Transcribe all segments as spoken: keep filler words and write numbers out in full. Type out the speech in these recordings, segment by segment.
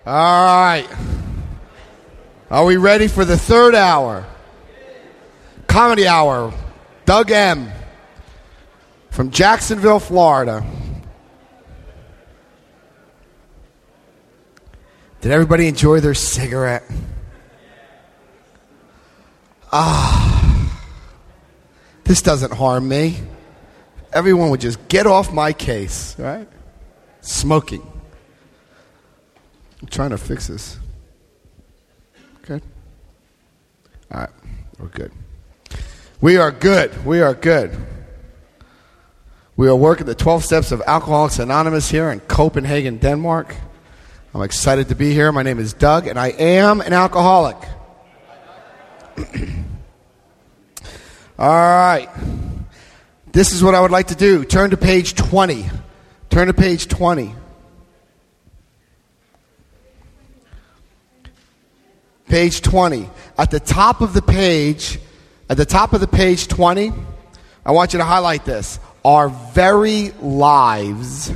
All right. Are we ready for the third hour? Comedy Hour. Doug M. from Jacksonville, Florida. Did everybody enjoy their cigarette? Ah, this doesn't harm me. Everyone would just get off my case, right? Smoking. I'm trying to fix this. Good? All right, we're good. We are good. We are good. We are working the twelve steps of Alcoholics Anonymous here in Copenhagen, Denmark. I'm excited to be here. My name is Doug, and I am an alcoholic. All right. This is what I would like to do. Turn to page twenty. Turn to page twenty. Page twenty. At the top of the page, at the top of the page twenty, I want you to highlight this. Our very lives.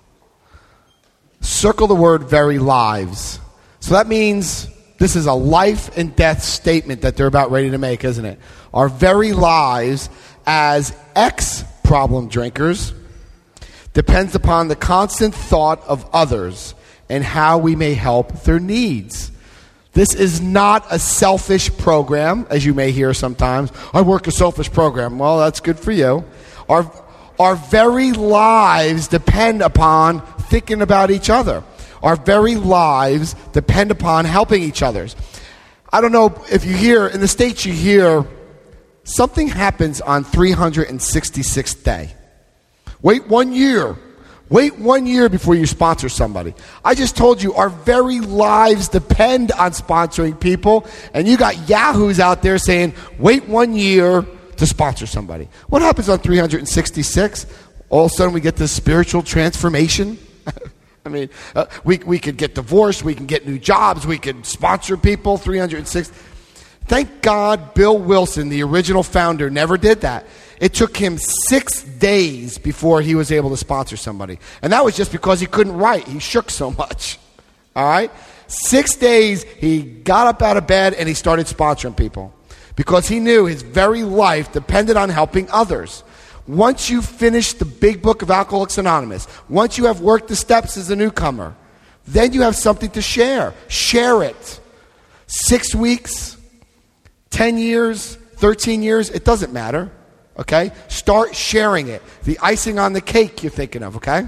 Circle the word very lives. So that means this is a life and death statement that they're about ready to make, isn't it? Our very lives as ex-problem drinkers depends upon the constant thought of others and how we may help their needs. This is not a selfish program, as you may hear sometimes. I work a selfish program. Well, that's good for you. Our, our very lives depend upon thinking about each other. Our very lives depend upon helping each other. I don't know if you hear, in the States you hear, something happens on three hundred sixty-sixth day. Wait one year. Wait one year before you sponsor somebody. I just told you our very lives depend on sponsoring people, and you got yahoos out there saying, wait one year to sponsor somebody. What happens on three hundred sixty-six? All of a sudden we get this spiritual transformation. I mean, uh, we we could get divorced, we can get new jobs, we could sponsor people, three hundred six. Thank God Bill Wilson, the original founder, never did that. It took him six days before he was able to sponsor somebody. And that was just because he couldn't write. He shook so much. All right? Six days, he got up out of bed and he started sponsoring people. Because he knew his very life depended on helping others. Once you finish the big book of Alcoholics Anonymous, once you have worked the steps as a newcomer, then you have something to share. Share it. Six weeks, ten years, thirteen years, it doesn't matter. Okay? Start sharing it. The icing on the cake you're thinking of, okay?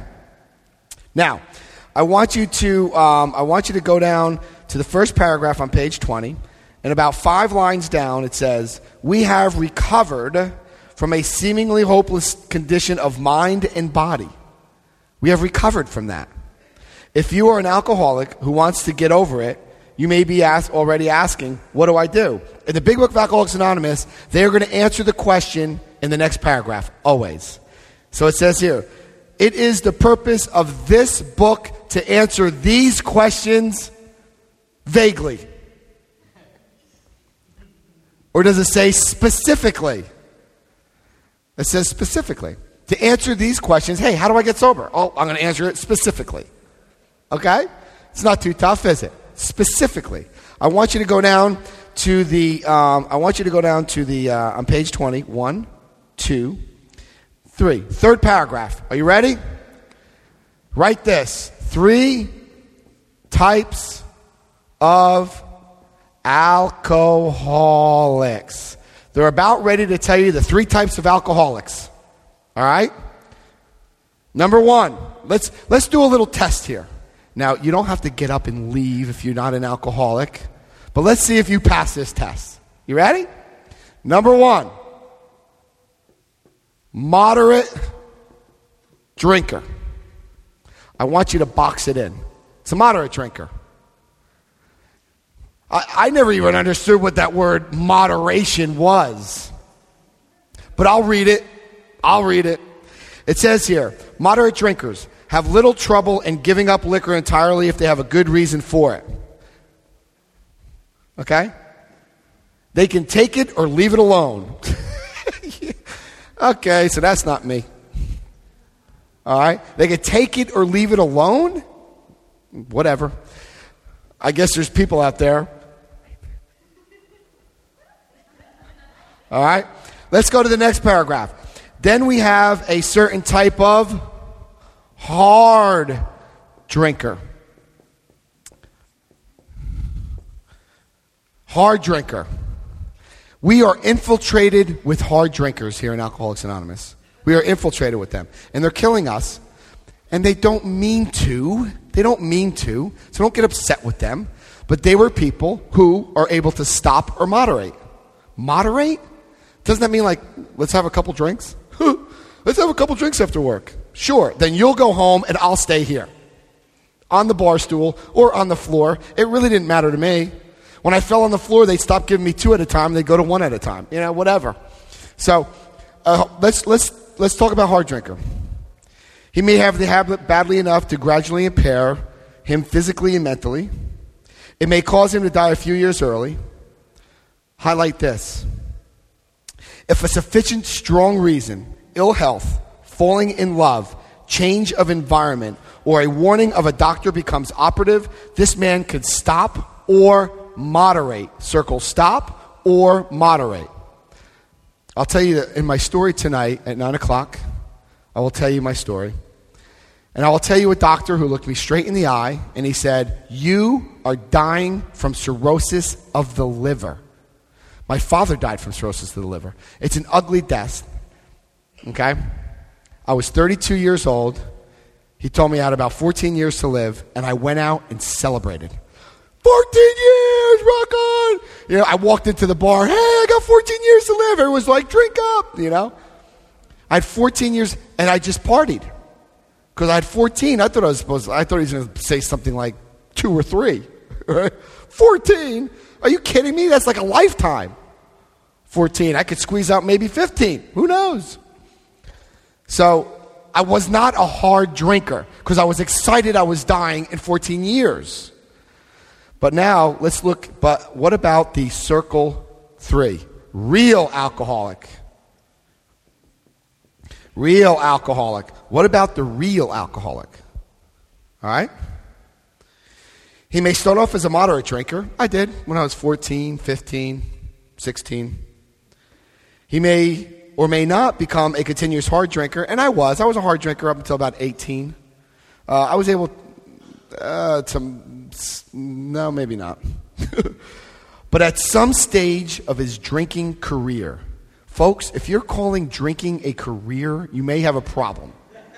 Now, I want you to um, I want you to go down to the first paragraph on page twenty, and about five lines down it says, "We have recovered from a seemingly hopeless condition of mind and body." We have recovered from that. If you are an alcoholic who wants to get over it, you may be ask, already asking, what do I do? In the Big Book of Alcoholics Anonymous, they are going to answer the question in the next paragraph, always. So it says here, it is the purpose of this book to answer these questions vaguely. Or does it say specifically? It says specifically. To answer these questions, hey, how do I get sober? Oh, I'm going to answer it specifically. Okay? It's not too tough, is it? Specifically. I want you to go down to the, um, I want you to go down to the, uh, on page twenty, one, two, three. Third paragraph. Are you ready? Write this. Three types of alcoholics. They're about ready to tell you the three types of alcoholics. All right? Number one, let's let's do a little test here. Now, you don't have to get up and leave if you're not an alcoholic, but let's see if you pass this test. You ready? Number one, moderate drinker. I want you to box it in. It's a moderate drinker. I, I never even understood what that word moderation was. But I'll read it. I'll read it. It says here, moderate drinkers have little trouble in giving up liquor entirely if they have a good reason for it. Okay? They can take it or leave it alone. Okay, so that's not me. All right? They can take it or leave it alone? Whatever. I guess there's people out there. All right? Let's go to the next paragraph. Then we have a certain type of hard drinker. Hard drinker. We are infiltrated with hard drinkers here in Alcoholics Anonymous. We are infiltrated with them. And they're killing us. And they don't mean to. They don't mean to. So don't get upset with them. But they were people who are able to stop or moderate. Moderate? Doesn't that mean like, let's have a couple drinks? Let's have a couple drinks after work. Sure. Then you'll go home and I'll stay here. On the bar stool or on the floor. It really didn't matter to me. When I fell on the floor, they'd stop giving me two at a time. They'd go to one at a time. You know, whatever. So uh, let's let's let's talk about hard drinker. He may have the habit badly enough to gradually impair him physically and mentally. It may cause him to die a few years early. Highlight this. If a sufficient strong reason, ill health, falling in love, change of environment, or a warning of a doctor becomes operative, this man could stop or moderate. Circle stop or moderate. I'll tell you that in my story tonight at nine o'clock, I will tell you my story. And I will tell you a doctor who looked me straight in the eye and he said, you are dying from cirrhosis of the liver. My father died from cirrhosis of the liver. It's an ugly death. Okay? I was thirty-two years old. He told me I had about fourteen years to live, and I went out and celebrated. fourteen years, rock on! You know, I walked into the bar, hey, I got fourteen years to live. Everyone was like, drink up, you know. I had fourteen years, and I just partied. Because I had fourteen. I thought I was supposed to, I thought he was going to say something like two or three. Right? fourteen? Are you kidding me? That's like a lifetime. fourteen. I could squeeze out maybe fifteen. Who knows? So I was not a hard drinker because I was excited I was dying in fourteen years. But now let's look, but what about the circle three? Real alcoholic. Real alcoholic. What about the real alcoholic? All right? He may start off as a moderate drinker. I did when I was fourteen, fifteen, sixteen. He may or may not become a continuous hard drinker, and I was. I was a hard drinker up until about eighteen. Uh, I was able uh, to, no, maybe not. But at some stage of his drinking career, folks, if you're calling drinking a career, you may have a problem.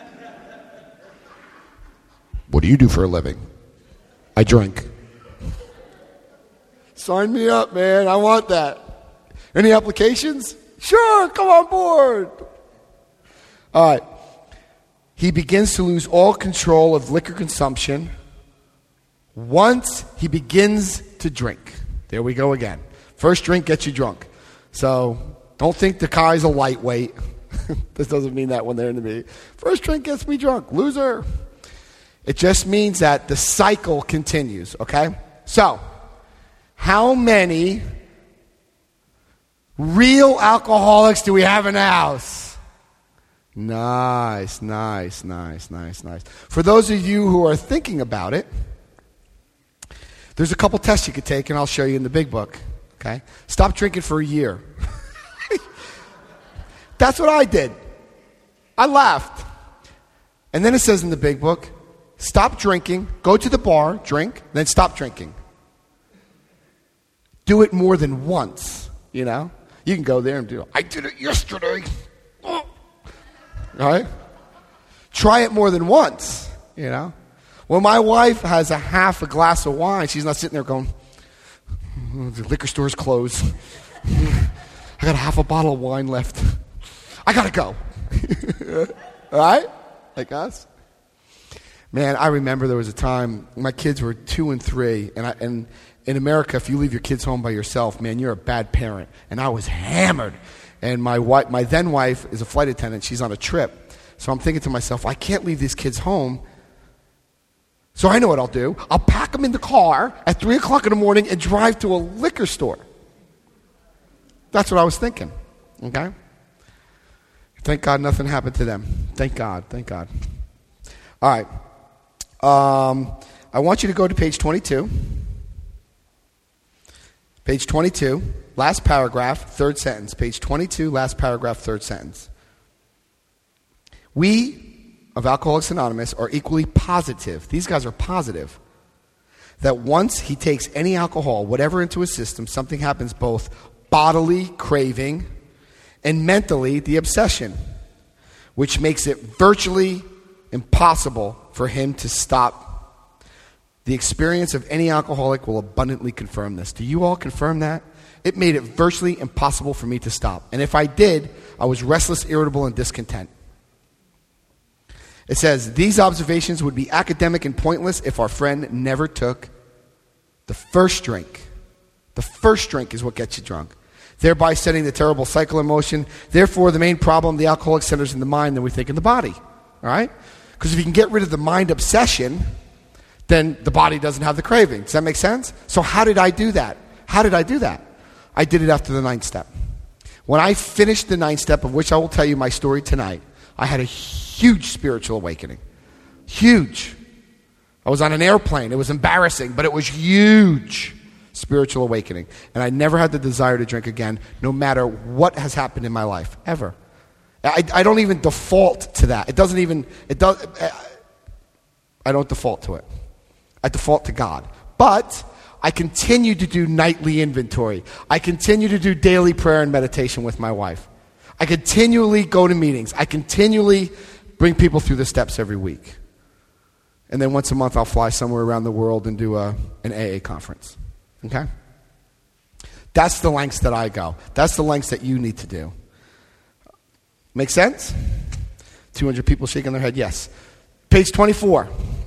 What do you do for a living? I drink. Sign me up, man. I want that. Any applications? Sure, come on board. All right. He begins to lose all control of liquor consumption once he begins to drink. There we go again. First drink gets you drunk. So don't think the guy's a lightweight. This doesn't mean that when they're in the meeting. First drink gets me drunk. Loser. It just means that the cycle continues, okay? So, how many real alcoholics do we have in the house? Nice, nice, nice, nice, nice. For those of you who are thinking about it, there's a couple tests you could take, and I'll show you in the big book, okay? Stop drinking for a year. That's what I did. I laughed. And then it says in the big book, stop drinking, go to the bar, drink, then stop drinking. Do it more than once, you know? You can go there and do it. I did it yesterday. Oh. All right? Try it more than once, you know? When my wife has a half a glass of wine, she's not sitting there going, the liquor store's closed. I got a half a bottle of wine left. I got to go. All right? Like us? Man, I remember there was a time, my kids were two and three, and I, and in America, if you leave your kids home by yourself, man, you're a bad parent. And I was hammered. And my wife, my then wife is a flight attendant. She's on a trip. So I'm thinking to myself, I can't leave these kids home. So I know what I'll do. I'll pack them in the car at three o'clock in the morning and drive to a liquor store. That's what I was thinking. Okay? Thank God nothing happened to them. Thank God. Thank God. All right. Um, I want you to go to page twenty-two. Page twenty-two, last paragraph, third sentence. Page twenty-two, last paragraph, third sentence. We of Alcoholics Anonymous are equally positive. These guys are positive. That once he takes any alcohol, whatever, into his system, something happens both bodily craving and mentally the obsession, which makes it virtually impossible for him to stop. The experience of any alcoholic will abundantly confirm this. Do you all confirm that? It made it virtually impossible for me to stop. And if I did, I was restless, irritable, and discontent. It says, these observations would be academic and pointless if our friend never took the first drink. The first drink is what gets you drunk, thereby setting the terrible cycle in motion. Therefore, the main problem the alcoholic centers in the mind than we think in the body. All right? Because if you can get rid of the mind obsession, then the body doesn't have the craving. Does that make sense? So how did I do that? How did I do that? I did it after the ninth step. When I finished the ninth step, of which I will tell you my story tonight, I had a huge spiritual awakening. Huge. I was on an airplane. It was embarrassing, but it was huge spiritual awakening. And I never had the desire to drink again, no matter what has happened in my life, ever. I, I don't even default to that. It doesn't even, it does, I don't default to it. I default to God. But I continue to do nightly inventory. I continue to do daily prayer and meditation with my wife. I continually go to meetings. I continually bring people through the steps every week. And then once a month I'll fly somewhere around the world and do a, an A A conference. Okay? That's the lengths that I go. That's the lengths that you need to do. Make sense? two hundred people shaking their head, yes. Page twenty-four.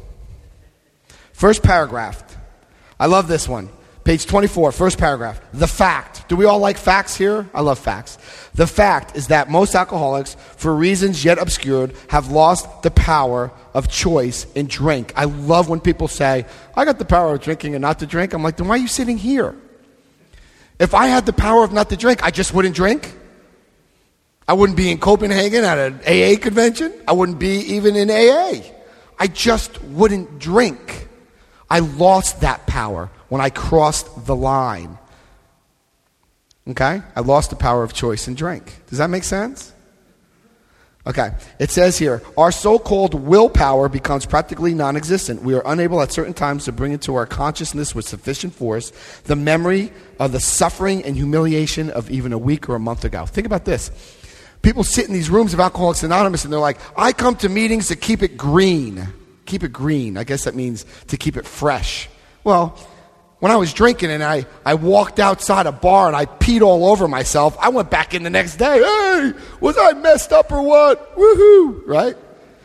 First paragraph. I love this one. Page twenty-four, first paragraph. The fact. Do we all like facts here? I love facts. The fact is that most alcoholics, for reasons yet obscured, have lost the power of choice in drink. I love when people say, I got the power of drinking and not to drink. I'm like, then why are you sitting here? If I had the power of not to drink, I just wouldn't drink. I wouldn't be in Copenhagen at an A A convention. I wouldn't be even in A A. I just wouldn't drink. I lost that power when I crossed the line. Okay? I lost the power of choice and drink. Does that make sense? Okay. It says here, our so-called willpower becomes practically non-existent. We are unable at certain times to bring into our consciousness with sufficient force the memory of the suffering and humiliation of even a week or a month ago. Think about this. People sit in these rooms of Alcoholics Anonymous and they're like, I come to meetings to keep it green. Keep it green. I guess that means to keep it fresh. Well, when I was drinking and I, I walked outside a bar and I peed all over myself, I went back in the next day. Hey, was I messed up or what? Woohoo, right?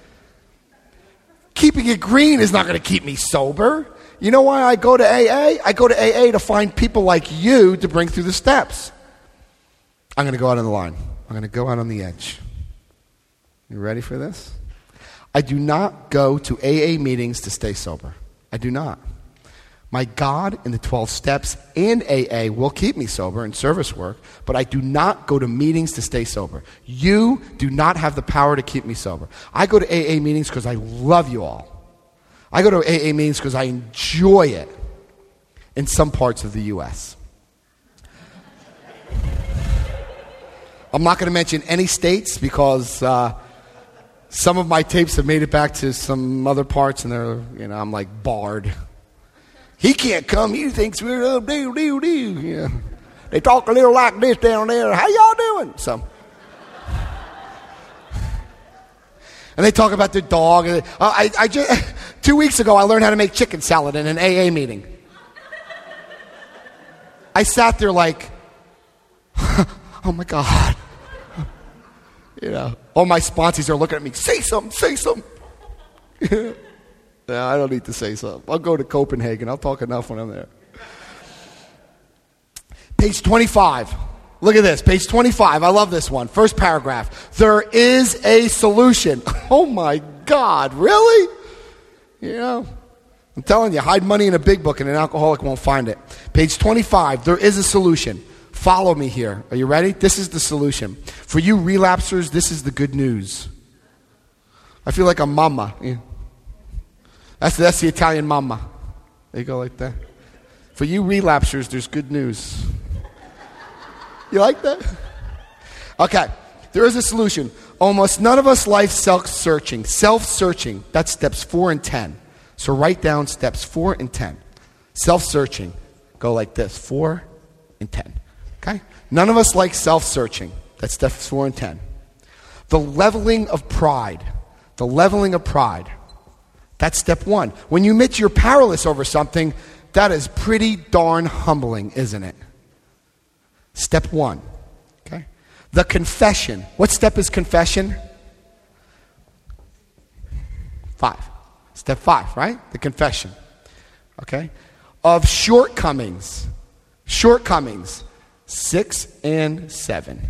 Keeping it green is not going to keep me sober. You know why I go to A A? I go to A A to find people like you to bring through the steps. I'm going to go out on the line. I'm going to go out on the edge. You ready for this? I do not go to A A meetings to stay sober. I do not. My God in the twelve steps and A A will keep me sober in service work, but I do not go to meetings to stay sober. You do not have the power to keep me sober. I go to A A meetings because I love you all. I go to A A meetings because I enjoy it in some parts of the U S I'm not going to mention any states because uh, some of my tapes have made it back to some other parts, and they're, you know, I'm like barred. He can't come. He thinks we're uh, do do do. Yeah, they talk a little like this down there. How y'all doing? So, and they talk about their dog. Uh, I, I just two weeks ago I learned how to make chicken salad in an A A meeting. I sat there like, oh my God. You know, all my sponsees are looking at me. Say something, say something. No, I don't need to say something. I'll go to Copenhagen. I'll talk enough when I'm there. Page twenty-five. Look at this. Page twenty-five. I love this one. First paragraph. There is a solution. Oh my God, really? You know, I'm telling you, hide money in a big book and an alcoholic won't find it. Page twenty-five. There is a solution. Follow me here. Are you ready? This is the solution. For you relapsers, this is the good news. I feel like a mama. Yeah. That's, that's the Italian mama. They go like that. For you relapsers, there's good news. You like that? Okay, there is a solution. Almost none of us like self-searching. Self-searching, that's steps four and ten. So write down steps four and ten. Self-searching, go like this, four and ten. Okay? None of us like self-searching. That's steps four and ten. The leveling of pride. The leveling of pride. That's step one. When you admit you're powerless over something, that is pretty darn humbling, isn't it? Step one. Okay? The confession. What step is confession? Five. Step five, right? The confession. Okay? Of shortcomings. Shortcomings. Six and seven.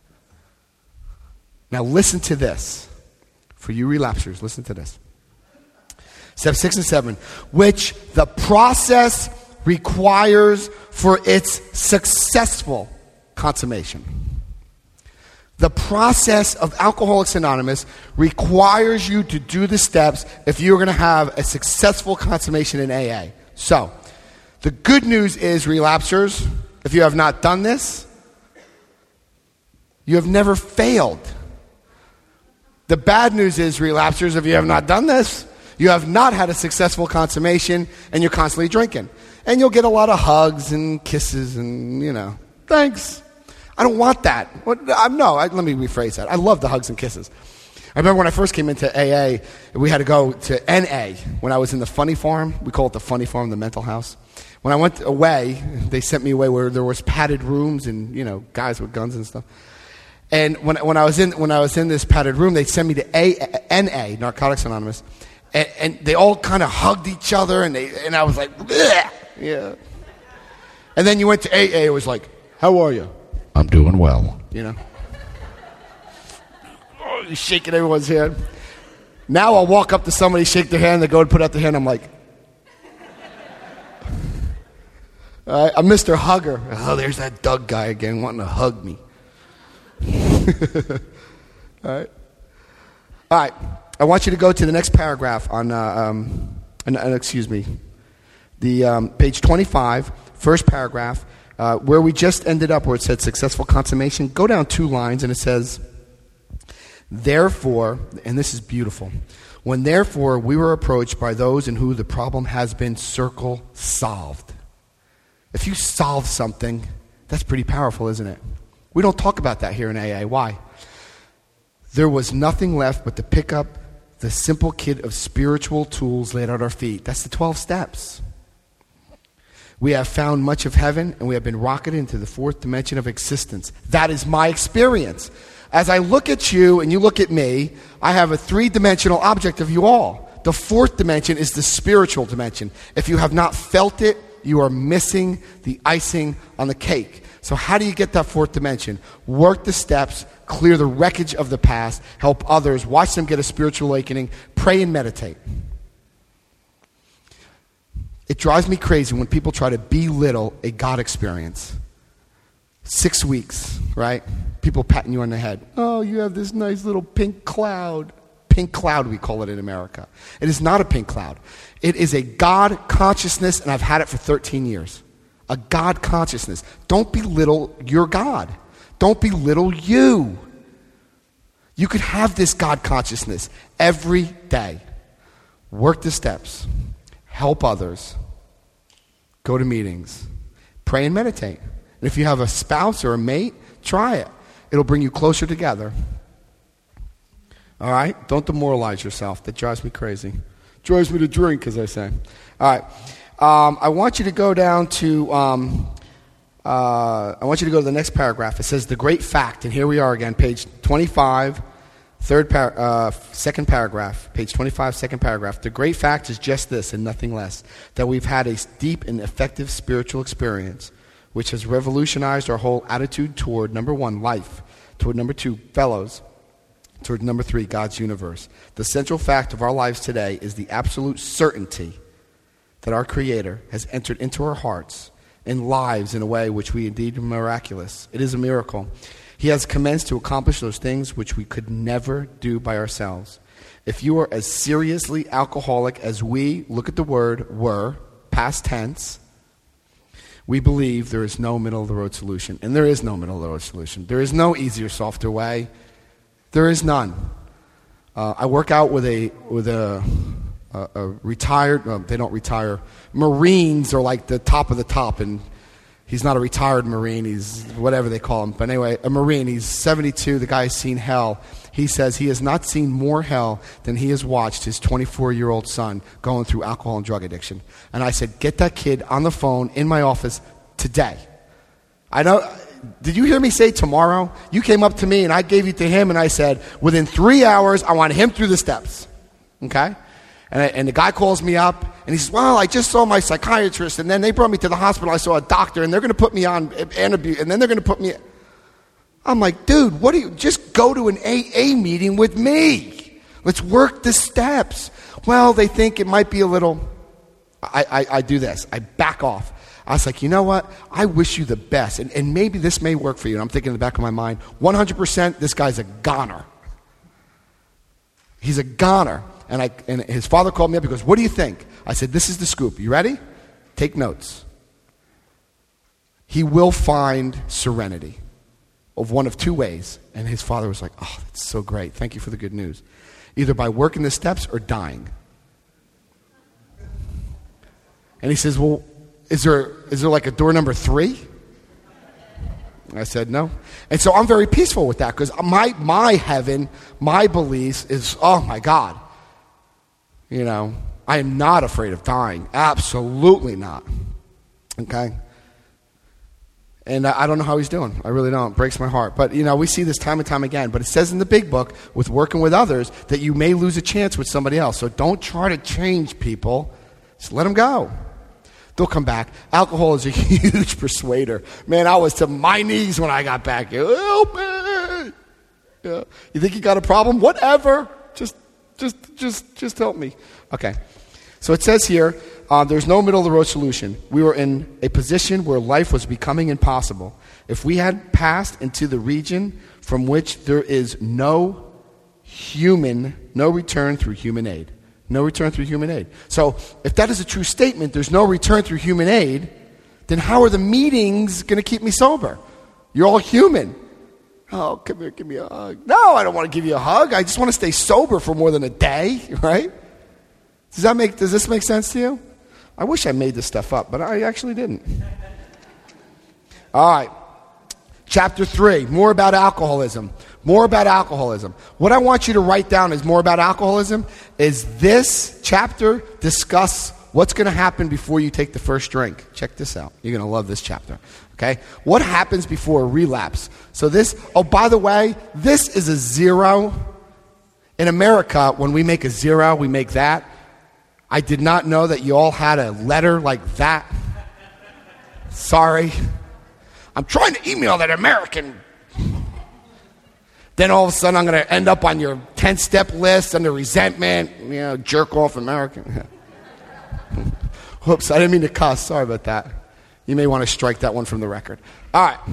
Now listen to this. For you relapsers, listen to this. Step six and seven. Which the process requires for its successful consummation. The process of Alcoholics Anonymous requires you to do the steps if you're going to have a successful consummation in A A. So, the good news is, relapsers, if you have not done this, you have never failed. The bad news is, relapsers, if you have not done this, you have not had a successful consummation and you're constantly drinking. And you'll get a lot of hugs and kisses and, you know, thanks. I don't want that. What, I'm, no, I, let me rephrase that. I love the hugs and kisses. I remember when I first came into A A, we had to go to N A. When I was in the funny farm, we call it the funny farm, the mental house. When I went away, they sent me away where there was padded rooms and, you know, guys with guns and stuff. And when when I was in when I was in this padded room, they'd send me to A, N A, Narcotics Anonymous, and, and they all kind of hugged each other, and they and I was like, bleh. Yeah. And then you went to A A, it was like, how are you? I'm doing well. You know? Oh, you're shaking everyone's hand. Now I'll walk up to somebody, shake their hand, they go and put out their hand, I'm like, all right, I'm Mister Hugger. Oh, there's that Doug guy again wanting to hug me. All right. All right. I want you to go to the next paragraph on, uh, um, uh, excuse me, the um, page twenty-five, first paragraph, uh, where we just ended up, where it said successful consummation. Go down two lines, and it says, therefore, and this is beautiful, when therefore we were approached by those in whom the problem has been circle solved. If you solve something, that's pretty powerful, isn't it? We don't talk about that here in A A. Why? There was nothing left but to pick up the simple kit of spiritual tools laid at our feet. That's the twelve steps. We have found much of heaven, and we have been rocketed into the fourth dimension of existence. That is my experience. As I look at you and you look at me, I have a three-dimensional object of you all. The fourth dimension is the spiritual dimension. If you have not felt it, you are missing the icing on the cake. So how do you get that fourth dimension? Work the steps, clear the wreckage of the past, help others, watch them get a spiritual awakening, pray and meditate. It drives me crazy when people try to belittle a God experience. Six weeks, right? People patting you on the head. Oh, you have this nice little pink cloud. Pink cloud, we call it in America. It is not a pink cloud. It is a God consciousness, and I've had it for thirteen years. A God consciousness. Don't belittle your God. Don't belittle you. You could have this God consciousness every day. Work the steps. Help others. Go to meetings. Pray and meditate. And if you have a spouse or a mate, try it. It'll bring you closer together. All right? Don't demoralize yourself. That drives me crazy. Drives me to drink, as I say. All right. Um, I want you to go down to, um, uh, I want you to go to the next paragraph. It says the great fact, and here we are again, page twenty-five, third par- uh, second paragraph, page twenty-five, second paragraph. The great fact is just this and nothing less, that we've had a deep and effective spiritual experience, which has revolutionized our whole attitude toward, number one, life, toward, number two, fellows, toward, number three, God's universe. The central fact of our lives today is the absolute certainty that our Creator has entered into our hearts and lives in a way which we indeed are miraculous. It is a miracle. He has commenced to accomplish those things which we could never do by ourselves. If you are as seriously alcoholic as we, look at the word, were, past tense, We believe there is no middle-of-the-road solution, and there is no middle-of-the-road solution. There is no easier, softer way. There is none. Uh, I work out with a with a, a, a retired. Uh, they don't retire. Marines are like the top of the top, and he's not a retired Marine. He's whatever they call him. But anyway, a Marine. He's seventy-two. The guy's seen hell. He says he has not seen more hell than he has watched his twenty-four-year-old son going through alcohol and drug addiction. And I said, get that kid on the phone in my office today. I know. Did you hear me say tomorrow? You came up to me and I gave you to him and I said, within three hours, I want him through the steps. Okay? And, I, and the guy calls me up and he says, well, I just saw my psychiatrist and then they brought me to the hospital. I saw a doctor and they're going to put me on Antabute and then they're going to put me... I'm like, dude, what do you... Just go to an A A meeting with me. Let's work the steps. Well, they think it might be a little... I, I, I do this. I back off. I was like, you know what? I wish you the best. And, and maybe this may work for you. And I'm thinking in the back of my mind, one hundred percent, this guy's a goner. He's a goner. And, I, and his father called me up. He goes, what do you think? I said, this is the scoop. You ready? Take notes. He will find serenity of one of two ways. And his father was like, oh, that's so great. Thank you for the good news. Either by working the steps or dying. And he says, well, Is there is there like a door number three? I said no. And so I'm very peaceful with that because my my heaven, my beliefs is, oh my God. You know, I am not afraid of dying. Absolutely not. Okay? And I, I don't know how he's doing. I really don't. It breaks my heart. But, you know, we see this time and time again. But it says in the big book, with working with others, that you may lose a chance with somebody else. So don't try to change people. Just let them go. They'll come back. Alcohol is a huge persuader. Man, I was to my knees when I got back. Help me! Yeah. You think you got a problem? Whatever. Just, just, just, just help me. Okay. So it says here, uh, there's no middle of the road solution. We were in a position where life was becoming impossible. If we had passed into the region from which there is no human, no return through human aid. No return through human aid. So if that is a true statement, there's no return through human aid, then how are the meetings going to keep me sober? You're all human. Oh, come here, give me a hug. No, I don't want to give you a hug. I just want to stay sober for more than a day, right? Does that make, does this make sense to you? I wish I made this stuff up, but I actually didn't. All right. Chapter three, more about alcoholism. More about alcoholism. What I want you to write down is more about alcoholism is this chapter discuss what's going to happen before you take the first drink. Check this out. You're going to love this chapter. Okay? What happens before a relapse? So this, oh, by the way, this is a zero. In America, when we make a zero, we make that. I did not know that you all had a letter like that. Sorry. I'm trying to email that American. Then all of a sudden I'm going to end up on your ten-step list under resentment, you know, jerk off American. Whoops, I didn't mean to cuss. Sorry about that. You may want to strike that one from the record. All right.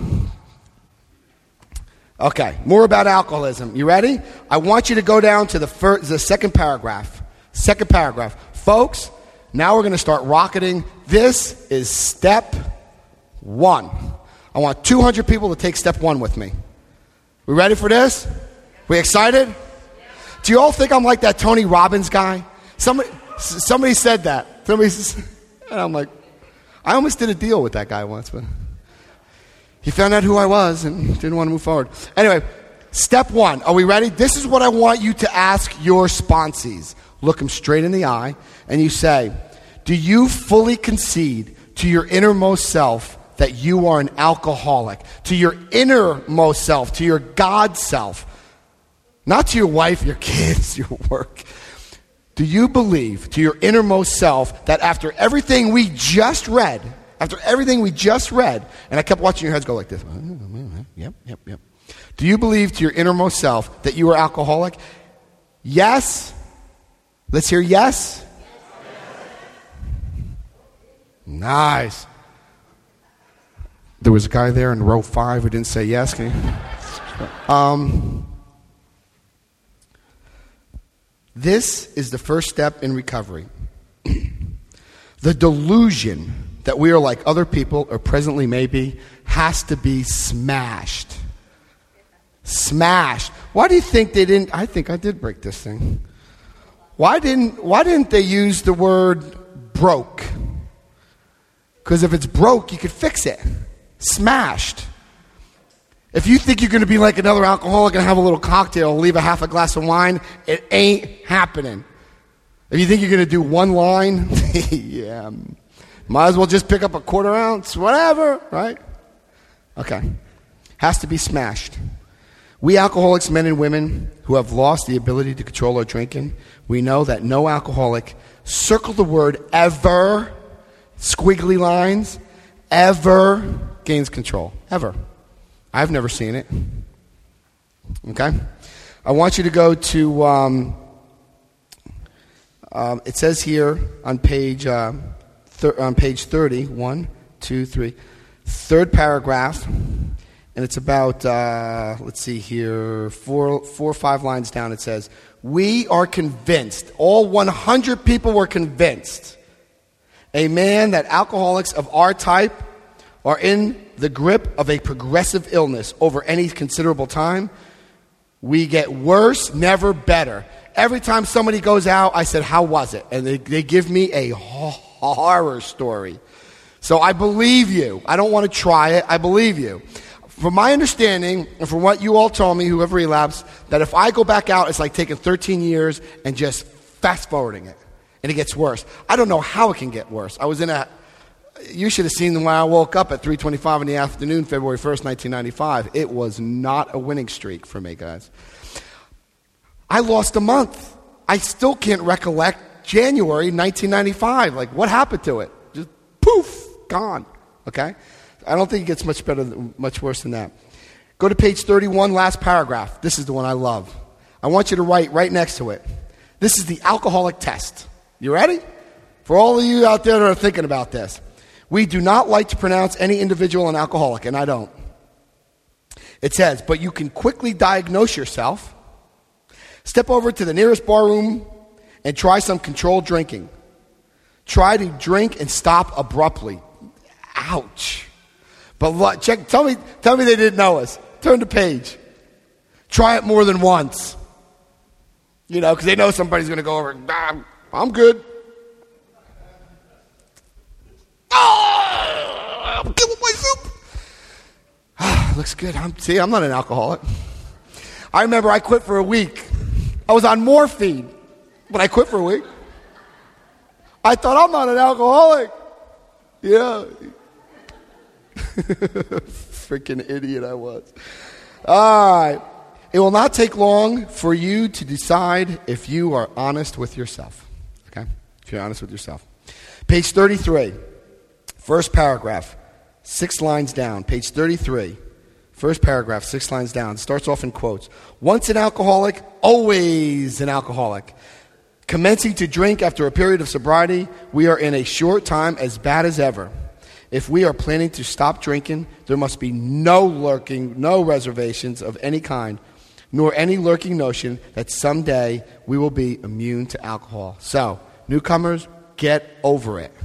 Okay, more about alcoholism. You ready? I want you to go down to the first, the second paragraph. Second paragraph. Folks, now we're going to start rocketing. This is step one. I want two hundred people to take step one with me. We ready for this? We excited? Do you all think I'm like that Tony Robbins guy? Somebody, somebody said that. Somebody, and I'm like, I almost did a deal with that guy once, but he found out who I was and didn't want to move forward. Anyway, step one. Are we ready? This is what I want you to ask your sponsees. Look them straight in the eye, and you say, do you fully concede to your innermost self that you are an alcoholic, to your innermost self, to your God self, not to your wife, your kids, your work? Do you believe to your innermost self that after everything we just read, after everything we just read, and I kept watching your heads go like this. Yep, yep, yep. Do you believe to your innermost self that you are alcoholic? Yes. Let's hear yes. Nice. There was a guy there in row five who didn't say yes. Can you? Um, this is the first step in recovery. The delusion that we are like other people, or presently may be, has to be smashed. Smashed. Why do you think they didn't? I think I did break this thing. Why didn't, why didn't they use the word broke? Because if it's broke, you could fix it. Smashed. If you think you're going to be like another alcoholic and have a little cocktail, leave a half a glass of wine, it ain't happening. If you think you're going to do one line, yeah, might as well just pick up a quarter ounce, whatever, right? Okay. Has to be smashed. We alcoholics, men and women who have lost the ability to control our drinking, we know that no alcoholic, circle the word ever, squiggly lines, ever gains control. Ever. I've never seen it. Okay? I want you to go to, um, um, it says here on page, uh, thir- on page thirty, one, two, three, third paragraph, and it's about, uh, let's see here, four, four or five lines down, it says, we are convinced, all one hundred people were convinced, amen, that alcoholics of our type are in the grip of a progressive illness over any considerable time. We get worse, never better. Every time somebody goes out, I said, how was it? And they, they give me a horror story. So I believe you. I don't want to try it. I believe you. From my understanding, and from what you all told me, who have relapsed, that if I go back out, it's like taking thirteen years and just fast-forwarding it. And it gets worse. I don't know how it can get worse. I was in a... You should have seen when I woke up at three twenty-five in the afternoon, February first, nineteen ninety-five. It was not a winning streak for me, guys. I lost a month. I still can't recollect January nineteen ninety-five. Like, what happened to it? Just poof, gone. Okay? I don't think it gets much better, much worse than that. Go to page thirty-one, last paragraph. This is the one I love. I want you to write right next to it. This is the alcoholic test. You ready? For all of you out there that are thinking about this. We do not like to pronounce any individual an alcoholic, and I don't. It says, but you can quickly diagnose yourself, step over to the nearest bar room, and try some controlled drinking. Try to drink and stop abruptly. Ouch. But look, check, tell me, tell me they didn't know us. Turn the page. Try it more than once. You know, because they know somebody's going to go over, nah, I'm good. Oh, I'm good with my soup. Ah, looks good. I'm, see, I'm not an alcoholic. I remember I quit for a week. I was on morphine, but I quit for a week. I thought, I'm not an alcoholic. Yeah. Freaking idiot I was. All right. It will not take long for you to decide if you are honest with yourself. Okay? If you're honest with yourself. Page thirty-three. First paragraph, six lines down, page thirty-three. First paragraph, six lines down. Starts off in quotes. Once an alcoholic, always an alcoholic. Commencing to drink after a period of sobriety, we are in a short time as bad as ever. If we are planning to stop drinking, there must be no lurking, no reservations of any kind, nor any lurking notion that someday we will be immune to alcohol. So, newcomers, get over it.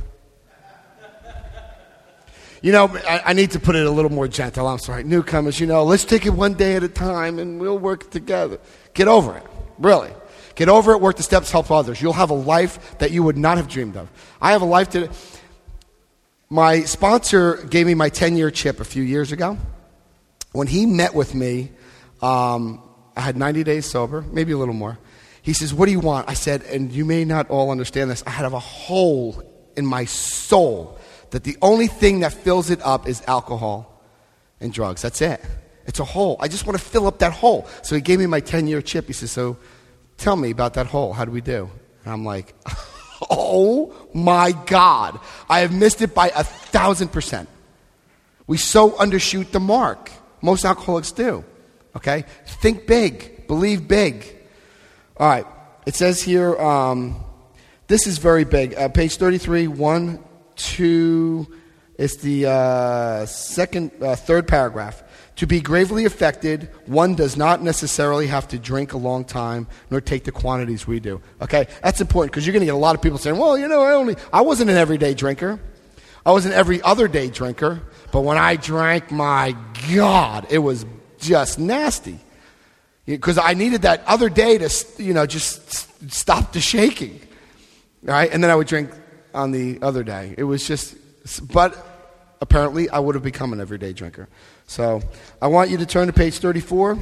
You know, I, I need to put it a little more gentle. I'm sorry. Newcomers, you know, let's take it one day at a time and we'll work together. Get over it. Really. Get over it. Work the steps. Help others. You'll have a life that you would not have dreamed of. I have a life that... My sponsor gave me my ten-year chip a few years ago. When he met with me, um, I had ninety days sober, maybe a little more. He says, what do you want? I said, and you may not all understand this, I have a hole in my soul that the only thing that fills it up is alcohol and drugs. That's it. It's a hole. I just want to fill up that hole. So he gave me my ten-year chip. He says, so tell me about that hole. How do we do? And I'm like, oh my God. I have missed it by a thousand percent. We so undershoot the mark. Most alcoholics do. Okay? Think big. Believe big. All right. It says here, um, this is very big. Uh, page thirty-three, one, two, it's the uh, second, uh, third paragraph. To be gravely affected, one does not necessarily have to drink a long time nor take the quantities we do. Okay? That's important because you're going to get a lot of people saying, well, you know, I only, I wasn't an everyday drinker. I was an every other day drinker, but when I drank, my God, it was just nasty. Because I needed that other day to, you know, just stop the shaking. Right? And then I would drink on the other day. It was just, but apparently I would have become an everyday drinker. So I want you to turn to page thirty-four.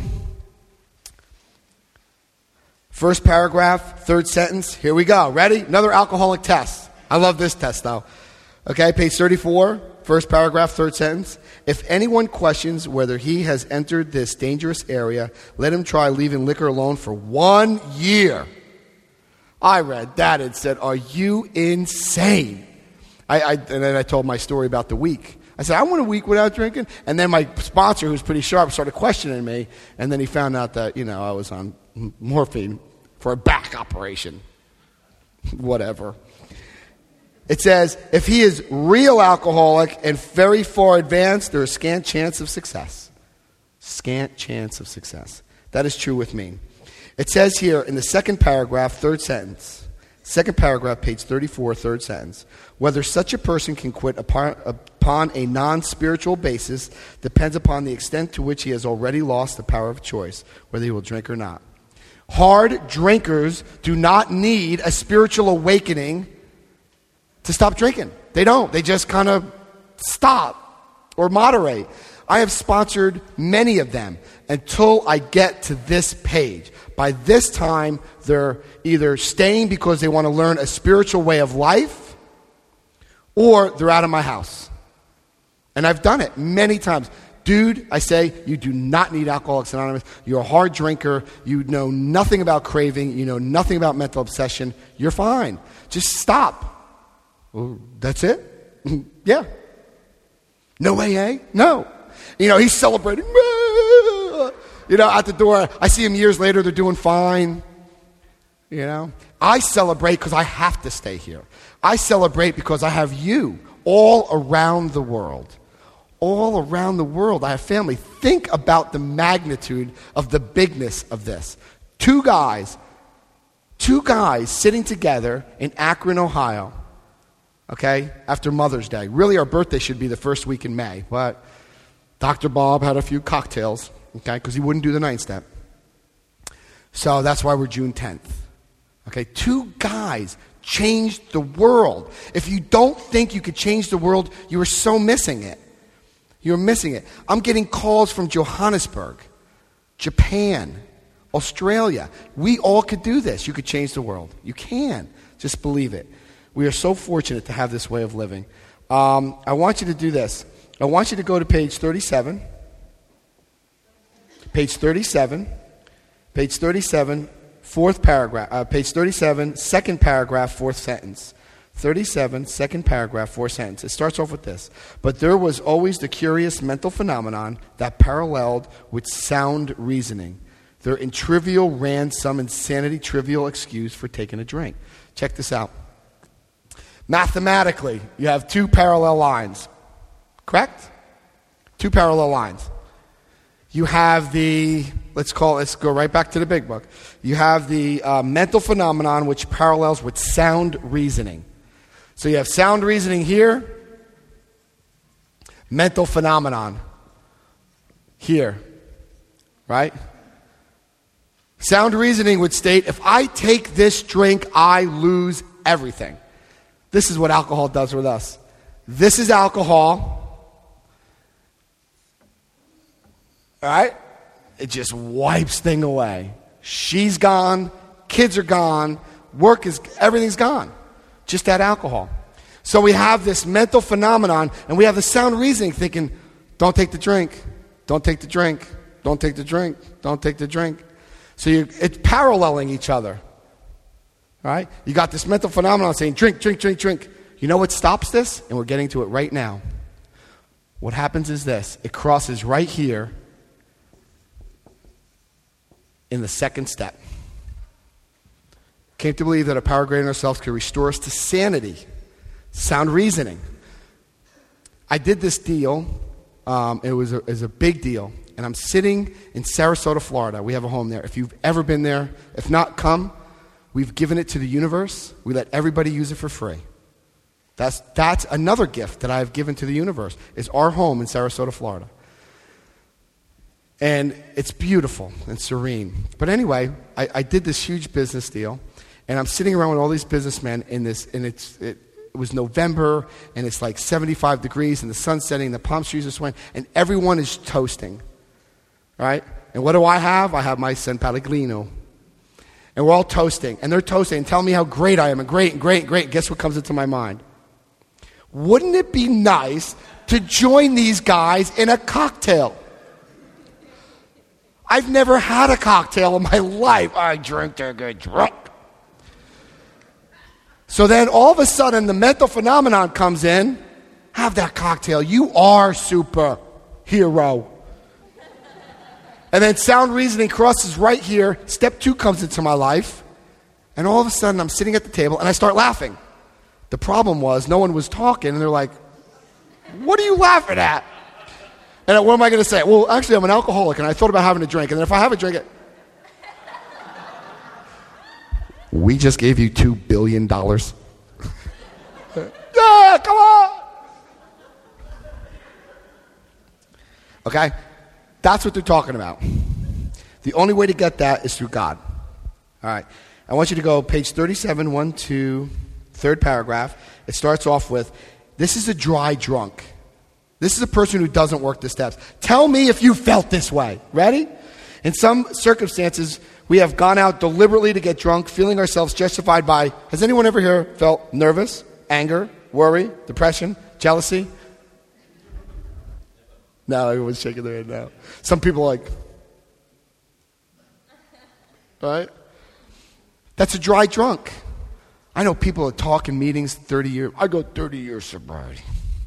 First paragraph, third sentence. Here we go. Ready? Another alcoholic test. I love this test, though. Okay, page thirty-four, first paragraph, third sentence. If anyone questions whether he has entered this dangerous area, let him try leaving liquor alone for one year. I read that and said, are you insane? I, I, and then I told my story about the week. I said, I went a week without drinking. And then my sponsor, who was pretty sharp, started questioning me. And then he found out that, you know, I was on morphine for a back operation. Whatever. It says, if he is real alcoholic and very far advanced, there is scant chance of success. Scant chance of success. That is true with me. It says here in the second paragraph, third sentence, second paragraph, page thirty-four, third sentence, whether such a person can quit upon, upon a non-spiritual basis depends upon the extent to which he has already lost the power of choice, whether he will drink or not. Hard drinkers do not need a spiritual awakening to stop drinking. They don't. They just kind of stop or moderate. I have sponsored many of them until I get to this page. By this time, they're either staying because they want to learn a spiritual way of life, or they're out of my house. And I've done it many times. Dude, I say, you do not need Alcoholics Anonymous. You're a hard drinker. You know nothing about craving. You know nothing about mental obsession. You're fine. Just stop. Well, that's it? Yeah. No A A? No. You know, he's celebrating. You know, at the door. I see him years later. They're doing fine. You know. I celebrate because I have to stay here. I celebrate because I have you all around the world. All around the world. I have family. Think about the magnitude of the bigness of this. Two guys, two guys sitting together in Akron, Ohio, okay, after Mother's Day. Really, our birthday should be the first week in May, but Doctor Bob had a few cocktails, okay, because he wouldn't do the ninth step. So that's why we're June tenth. Okay, two guys changed the world. If you don't think you could change the world, you are so missing it. You're missing it. I'm getting calls from Johannesburg, Japan, Australia. We all could do this. You could change the world. You can. Just believe it. We are so fortunate to have this way of living. Um, I want you to do this. I want you to go to page thirty-seven. Page thirty-seven. Page thirty-seven, fourth paragraph. Uh, page thirty-seven, second paragraph, fourth sentence. thirty-seven, second paragraph, fourth sentence. It starts off with this. But there was always the curious mental phenomenon that paralleled with sound reasoning. There in trivial ran some insanity trivial excuse for taking a drink. Check this out. Mathematically, you have two parallel lines. Correct? Two parallel lines. You have the, let's call, let's go right back to the big book. You have the uh, mental phenomenon which parallels with sound reasoning. So you have sound reasoning here, mental phenomenon here, right? Sound reasoning would state, if I take this drink, I lose everything. This is what alcohol does with us. This is alcohol. All right? It just wipes thing away. She's gone, kids are gone, work is, everything's gone. Just that alcohol. So we have this mental phenomenon, and we have the sound reasoning thinking, don't take the drink, don't take the drink, don't take the drink, don't take the drink. So you, it's paralleling each other. Right? You got this mental phenomenon saying, drink, drink, drink, drink. You know what stops this? And we're getting to it right now. What happens is this. It crosses right here in the second step. Came to believe that a power greater than ourselves could restore us to sanity. Sound reasoning. I did this deal. Um, it was a, it was a big deal. And I'm sitting in Sarasota, Florida. We have a home there. If you've ever been there, if not, come. We've given it to the universe. We let everybody use it for free. That's, that's another gift that I've given to the universe, is our home in Sarasota, Florida. And it's beautiful and serene. But anyway, I, I did this huge business deal, and I'm sitting around with all these businessmen in this, and it's, it, it was November, and it's like seventy-five degrees, and the sun's setting, the palm trees are swaying, and everyone is toasting. All right? And what do I have? I have my San Pellegrino. And we're all toasting, and they're toasting and telling me how great I am, and great, and great, and great. Guess what comes into my mind? Wouldn't it be nice to join these guys in a cocktail? I've never had a cocktail in my life. I drink to get drunk. So then all of a sudden the mental phenomenon comes in. Have that cocktail. You are superhero. And then sound reasoning crosses right here. Step two comes into my life. And all of a sudden I'm sitting at the table and I start laughing. The problem was no one was talking, and they're like, what are you laughing at? And what am I going to say? Well, actually, I'm an alcoholic, and I thought about having a drink. And then if I have a drink, it... we just gave you two billion dollars. Yeah, come on. Okay? That's what they're talking about. The only way to get that is through God. All right. I want you to go page thirty-seven, one, two, third paragraph. It starts off with, this is a dry drunk. This is a person who doesn't work the steps. Tell me if you felt this way. Ready? In some circumstances, we have gone out deliberately to get drunk, feeling ourselves justified by, has anyone ever here felt nervous, anger, worry, depression, jealousy? No, everyone's shaking their head now. Some people are like, right? That's a dry drunk. I know people that talk in meetings thirty years. I go thirty years sobriety.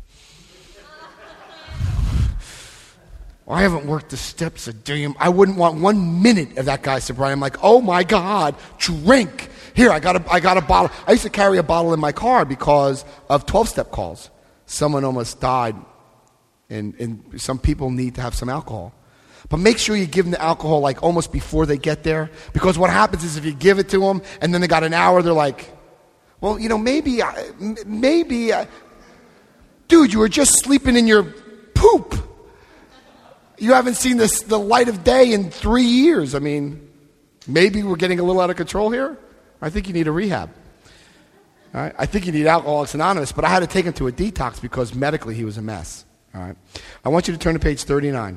I haven't worked the steps a day. I wouldn't want one minute of that guy's sobriety. I'm like, oh my God, drink. Here, I got a, I got a bottle. I used to carry a bottle in my car because of twelve-step calls. Someone almost died, and, and some people need to have some alcohol. But make sure you give them the alcohol like almost before they get there, because what happens is if you give it to them and then they got an hour, they're like, well, you know, maybe, maybe, uh, dude, you were just sleeping in your poop. You haven't seen this, the light of day in three years. I mean, maybe we're getting a little out of control here. I think you need a rehab. All right? I think you need Alcoholics Anonymous, but I had to take him to a detox because medically he was a mess. All right? I want you to turn to page thirty-nine.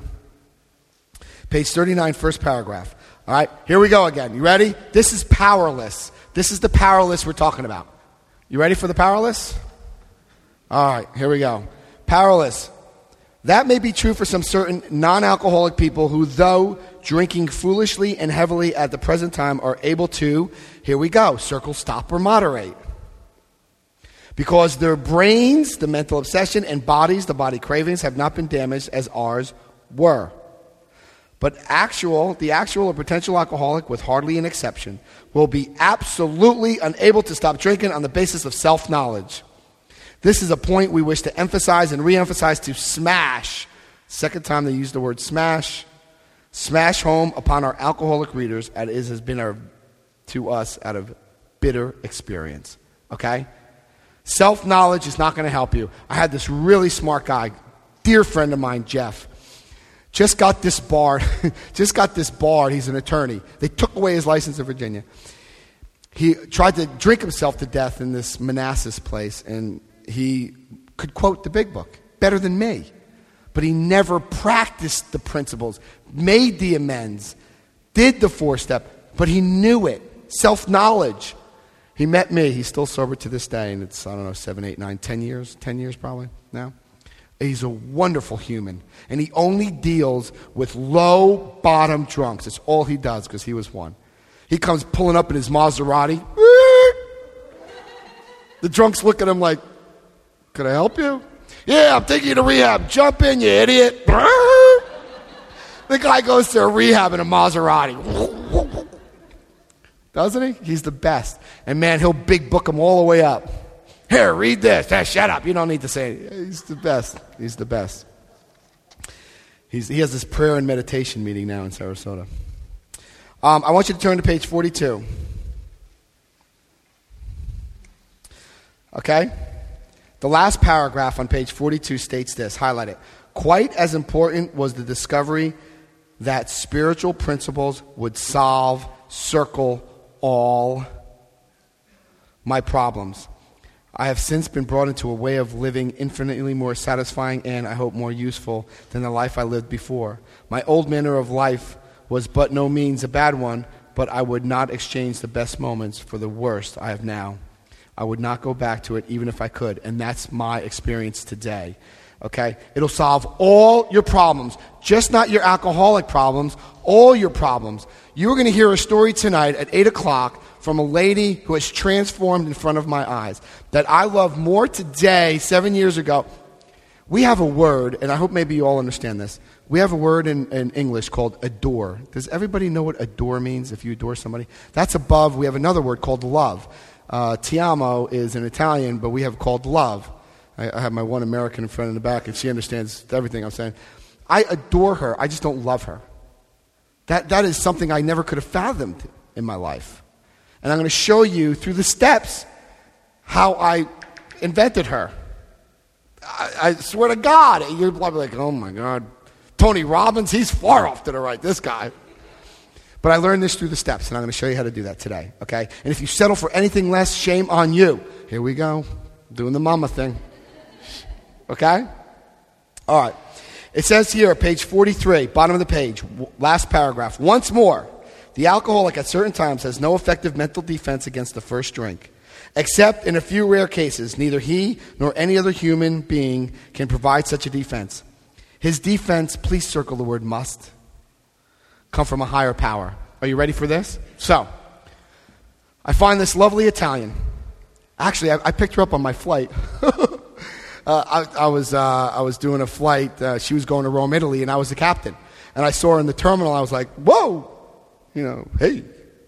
Page thirty-nine, first paragraph. All right? Here we go again. You ready? This is powerless. This is the powerless we're talking about. You ready for the powerless? All right, here we go. Powerless. That may be true for some certain non-alcoholic people who, though drinking foolishly and heavily at the present time, are able to, here we go, circle, stop, or moderate. Because their brains, the mental obsession, and bodies, the body cravings, have not been damaged as ours were. But actual, the actual or potential alcoholic, with hardly an exception, will be absolutely unable to stop drinking on the basis of self-knowledge. This is a point we wish to emphasize and re-emphasize to smash. Second time they use the word smash. Smash home upon our alcoholic readers, as it has been our, to us out of bitter experience. Okay? Self-knowledge is not going to help you. I had this really smart guy, dear friend of mine, Jeff. Just got disbarred. Just got disbarred. He's an attorney. They took away his license in Virginia. He tried to drink himself to death in this Manassas place, and he could quote the big book better than me. But he never practiced the principles, made the amends, did the four-step, but he knew it. Self-knowledge. He met me. He's still sober to this day, and it's, I don't know, seven, eight, nine, ten years, ten years probably now. He's a wonderful human, and he only deals with low-bottom drunks. That's all he does, because he was one. He comes pulling up in his Maserati. The drunks look at him like, can I help you? Yeah, I'm taking you to rehab. Jump in, you idiot. The guy goes to a rehab in a Maserati. Doesn't he? He's the best. And man, he'll big book him all the way up. Here, read this. Hey, shut up. You don't need to say it. He's the best. He's the best. He's, he has this prayer and meditation meeting now in Sarasota. Um, I want you to turn to page forty-two. Okay? The last paragraph on page forty-two states this, highlight it. Quite as important was the discovery that spiritual principles would solve, circle all my problems. I have since been brought into a way of living infinitely more satisfying and, I hope, more useful than the life I lived before. My old manner of life was but no means a bad one, but I would not exchange the best moments for the worst I have now. I would not go back to it even if I could, and that's my experience today. Okay? It'll solve all your problems, just not your alcoholic problems, all your problems. You're going to hear a story tonight at eight o'clock from a lady who has transformed in front of my eyes that I love more today, seven years ago. We have a word, and I hope maybe you all understand this. We have a word in, in English called adore. Does everybody know what adore means if you adore somebody? That's above. We have another word called love. Uh, ti amo is in Italian, but we have called love. I, I have my one American friend in the back, and she understands everything I'm saying. I adore her. I just don't love her. That That is something I never could have fathomed in my life. And I'm going to show you through the steps how I invented her. I, I swear to God, you're probably like, oh my God, Tony Robbins, he's far off to the right, this guy. But I learned this through the steps, and I'm going to show you how to do that today, okay? And if you settle for anything less, shame on you. Here we go, doing the mama thing. Okay? All right. It says here, page forty-three, bottom of the page, last paragraph. Once more, the alcoholic at certain times has no effective mental defense against the first drink. Except in a few rare cases, neither he nor any other human being can provide such a defense. His defense, please circle the word must, come from a higher power. Are you ready for this? So, I find this lovely Italian. Actually, I, I picked her up on my flight. uh, I, I was uh, I was doing a flight. Uh, she was going to Rome, Italy, and I was the captain. And I saw her in the terminal. I was like, whoa, you know, hey.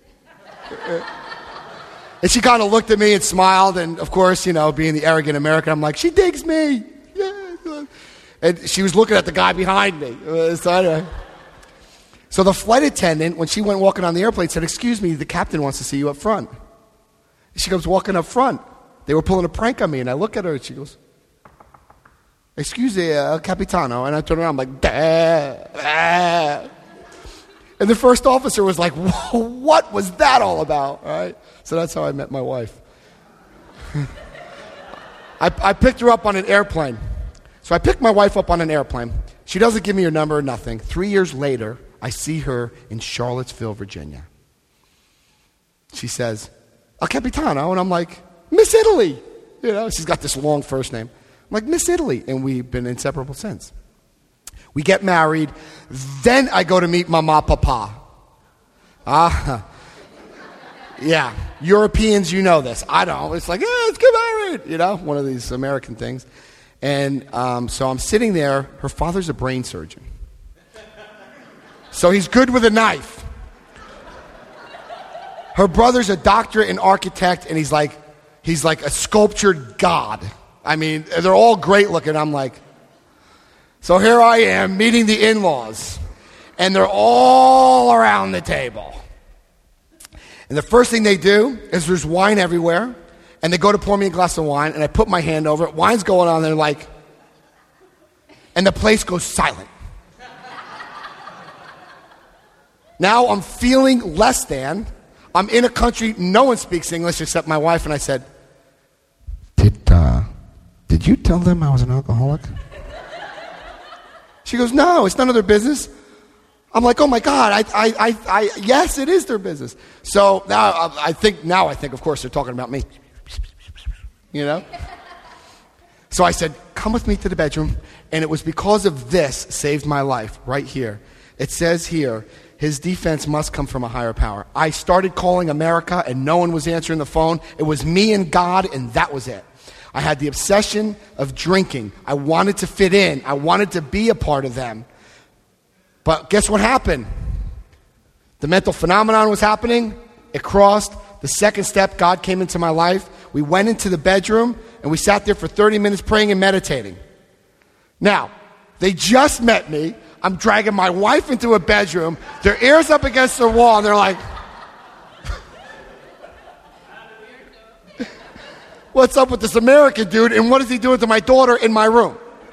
And she kind of looked at me and smiled. And, of course, you know, being the arrogant American, I'm like, she digs me. Yeah. And she was looking at the guy behind me. So, anyway. So the flight attendant, when she went walking on the airplane, said, excuse me, the captain wants to see you up front. She comes walking up front. They were pulling a prank on me, and I look at her, and she goes, excuse me, uh, Capitano. And I turn around, I'm like, bah, bah. And the first officer was like, what was that all about? All right? So that's how I met my wife. I, I picked her up on an airplane. So I picked my wife up on an airplane. She doesn't give me her number or nothing. Three years later, I see her in Charlottesville, Virginia. She says, El Capitano. And I'm like, Miss Italy. You know, she's got this long first name. I'm like, Miss Italy. And we've been inseparable since. We get married. Then I go to meet Mama Papa. Ah, yeah. Europeans, you know this. I don't. It's like, yeah, let's get married. You know, one of these American things. And um, so I'm sitting there. Her father's a brain surgeon. So he's good with a knife. Her brother's a doctorate and architect, and he's like, he's like a sculptured god. I mean, they're all great looking. I'm like, so here I am meeting the in-laws, and they're all around the table. And the first thing they do is there's wine everywhere, and they go to pour me a glass of wine, and I put my hand over it. Wine's going on, and they're like, and the place goes silent. Now I'm feeling less than. I'm in a country, no one speaks English except my wife, and I said, Did, uh, did you tell them I was an alcoholic? She goes, no, it's none of their business. I'm like, oh my God, I, I, I, I yes, it is their business. So now I, I think, now I think, of course, they're talking about me. You know? So I said, come with me to the bedroom, and it was because of this saved my life right here. It says here, his defense must come from a higher power. I started calling America, and no one was answering the phone. It was me and God, and that was it. I had the obsession of drinking. I wanted to fit in. I wanted to be a part of them. But guess what happened? The mental phenomenon was happening. It crossed. The second step, God came into my life. We went into the bedroom, and we sat there for thirty minutes praying and meditating. Now, they just met me. I'm dragging my wife into a bedroom. Their ears up against the wall, and they're like... What's up with this American dude, and what is he doing to my daughter in my room?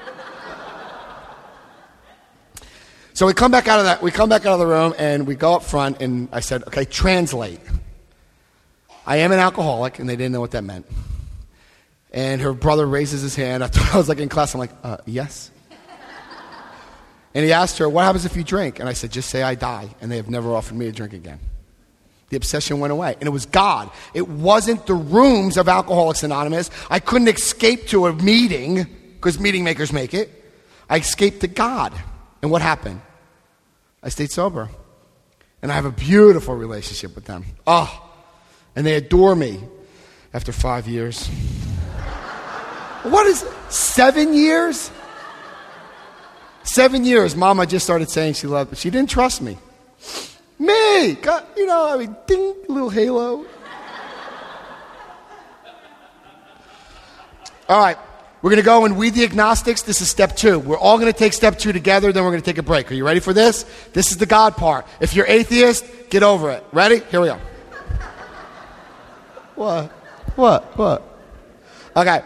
So we come back out of that. We come back out of the room, and we go up front, and I said, okay, translate. I am an alcoholic, and they didn't know what that meant. And her brother raises his hand. I thought I was like in class. I'm like, uh, yes. And he asked her, what happens if you drink? And I said, just say I die. And they have never offered me a drink again. The obsession went away. And it was God. It wasn't the rooms of Alcoholics Anonymous. I couldn't escape to a meeting, because meeting makers make it. I escaped to God. And what happened? I stayed sober. And I have a beautiful relationship with them. Oh, and they adore me after five years. What is it? Seven years? Seven years, Mama just started saying she loved me. She didn't trust me. Me! God, you know, I mean, ding, little halo. All right, we're going to go and we the agnostics. This is step two. We're all going to take step two together, then we're going to take a break. Are you ready for this? This is the God part. If you're atheist, get over it. Ready? Here we go. What? What? What? Okay.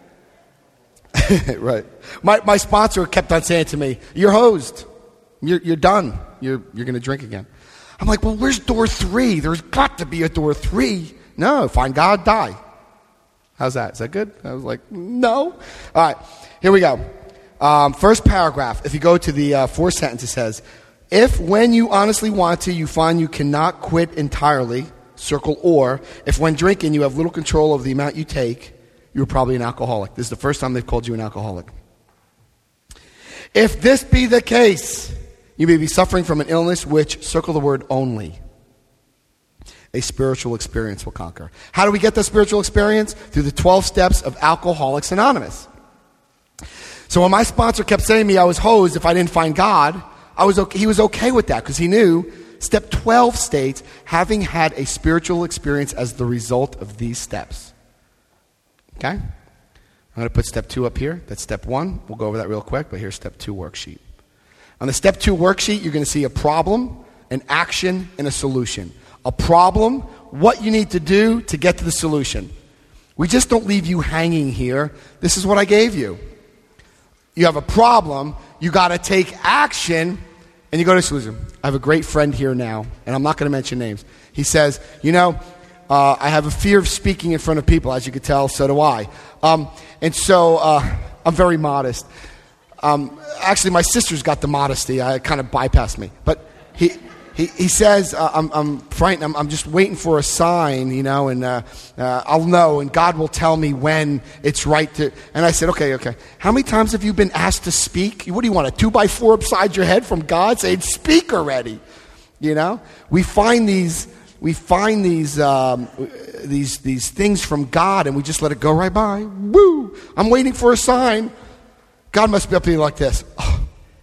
Right. My my sponsor kept on saying to me, "You're hosed. You're you're done. You're you're going to drink again." I'm like, "Well, where's door three? There's got to be a door three." No, find God, die. How's that? Is that good? I was like, "No." All right, here we go. Um, first paragraph. If you go to the uh, fourth sentence, it says, "If when you honestly want to, you find you cannot quit entirely, circle or if when drinking you have little control over the amount you take, you're probably an alcoholic." This is the first time they've called you an alcoholic. "If this be the case, you may be suffering from an illness which," circle the word only, "a spiritual experience will conquer." How do we get the spiritual experience? Through the twelve steps of Alcoholics Anonymous. So when my sponsor kept saying to me I was hosed if I didn't find God, I was okay, he was okay with that because he knew step twelve states, having had a spiritual experience as the result of these steps. Okay? I'm going to put step two up here. That's step one. We'll go over that real quick, but here's step two worksheet. On the step two worksheet, you're going to see a problem, an action, and a solution. A problem, what you need to do to get to the solution. We just don't leave you hanging here. This is what I gave you. You have a problem, you got to take action, and you go to the solution. I have a great friend here now, and I'm not going to mention names. He says, you know, Uh, I have a fear of speaking in front of people, as you can tell, so do I. Um, and so uh, I'm very modest. Um, actually, my sister's got the modesty. I kind of bypassed me. But he he, he says, uh, I'm, I'm frightened. I'm, I'm just waiting for a sign, you know, and uh, uh, I'll know, and God will tell me when it's right to. And I said, okay, okay. How many times have you been asked to speak? What do you want, a two by four upside your head from God saying, speak already? You know? We find these... We find these um, these these things from God, and we just let it go right by. Woo! I'm waiting for a sign. God must be up here like this. Oh.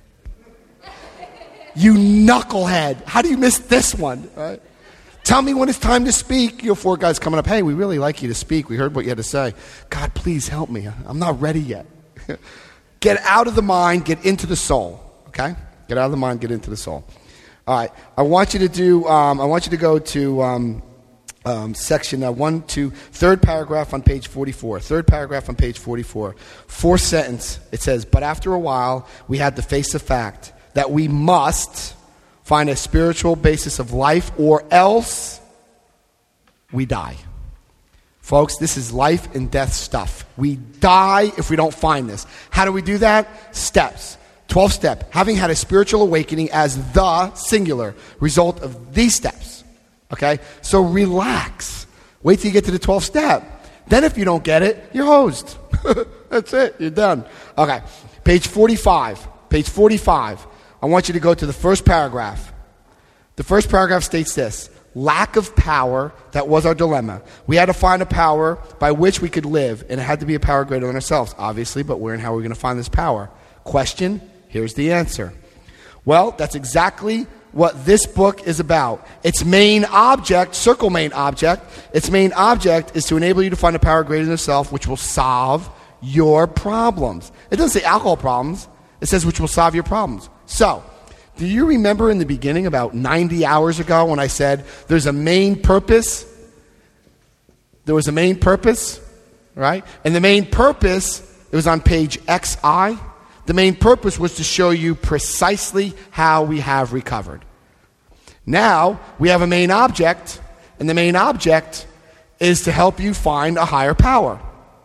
You knucklehead! How do you miss this one? Right? Tell me when it's time to speak. You know, four guys coming up. Hey, we really like you to speak. We heard what you had to say. God, please help me. I'm not ready yet. Get out of the mind. Get into the soul. Okay? Get out of the mind. Get into the soul. All right, I want you to do. Um, I want you to go to um, um, section uh, one, two, third paragraph on page forty-four. Third paragraph on page forty-four. Fourth sentence. It says, "But after a while, we had to face the fact that we must find a spiritual basis of life, or else we die." Folks, this is life and death stuff. We die if we don't find this. How do we do that? Steps. twelfth step, having had a spiritual awakening as the singular result of these steps. Okay? So relax. Wait till you get to the twelfth step. Then if you don't get it, you're hosed. That's it. You're done. Okay. Page forty-five. Page forty-five. I want you to go to the first paragraph. The first paragraph states this. Lack of power, that was our dilemma. We had to find a power by which we could live, and it had to be a power greater than ourselves, obviously, but where and how are we going to find this power? Question? Here's the answer. Well, that's exactly what this book is about. Its main object, circle main object, its main object is to enable you to find a power greater than yourself which will solve your problems. It doesn't say alcohol problems. It says which will solve your problems. So, do you remember in the beginning about ninety hours ago when I said there's a main purpose? There was a main purpose right? And the main purpose, it was on page X I, the main purpose was to show you precisely how we have recovered. Now, we have a main object, and the main object is to help you find a higher power.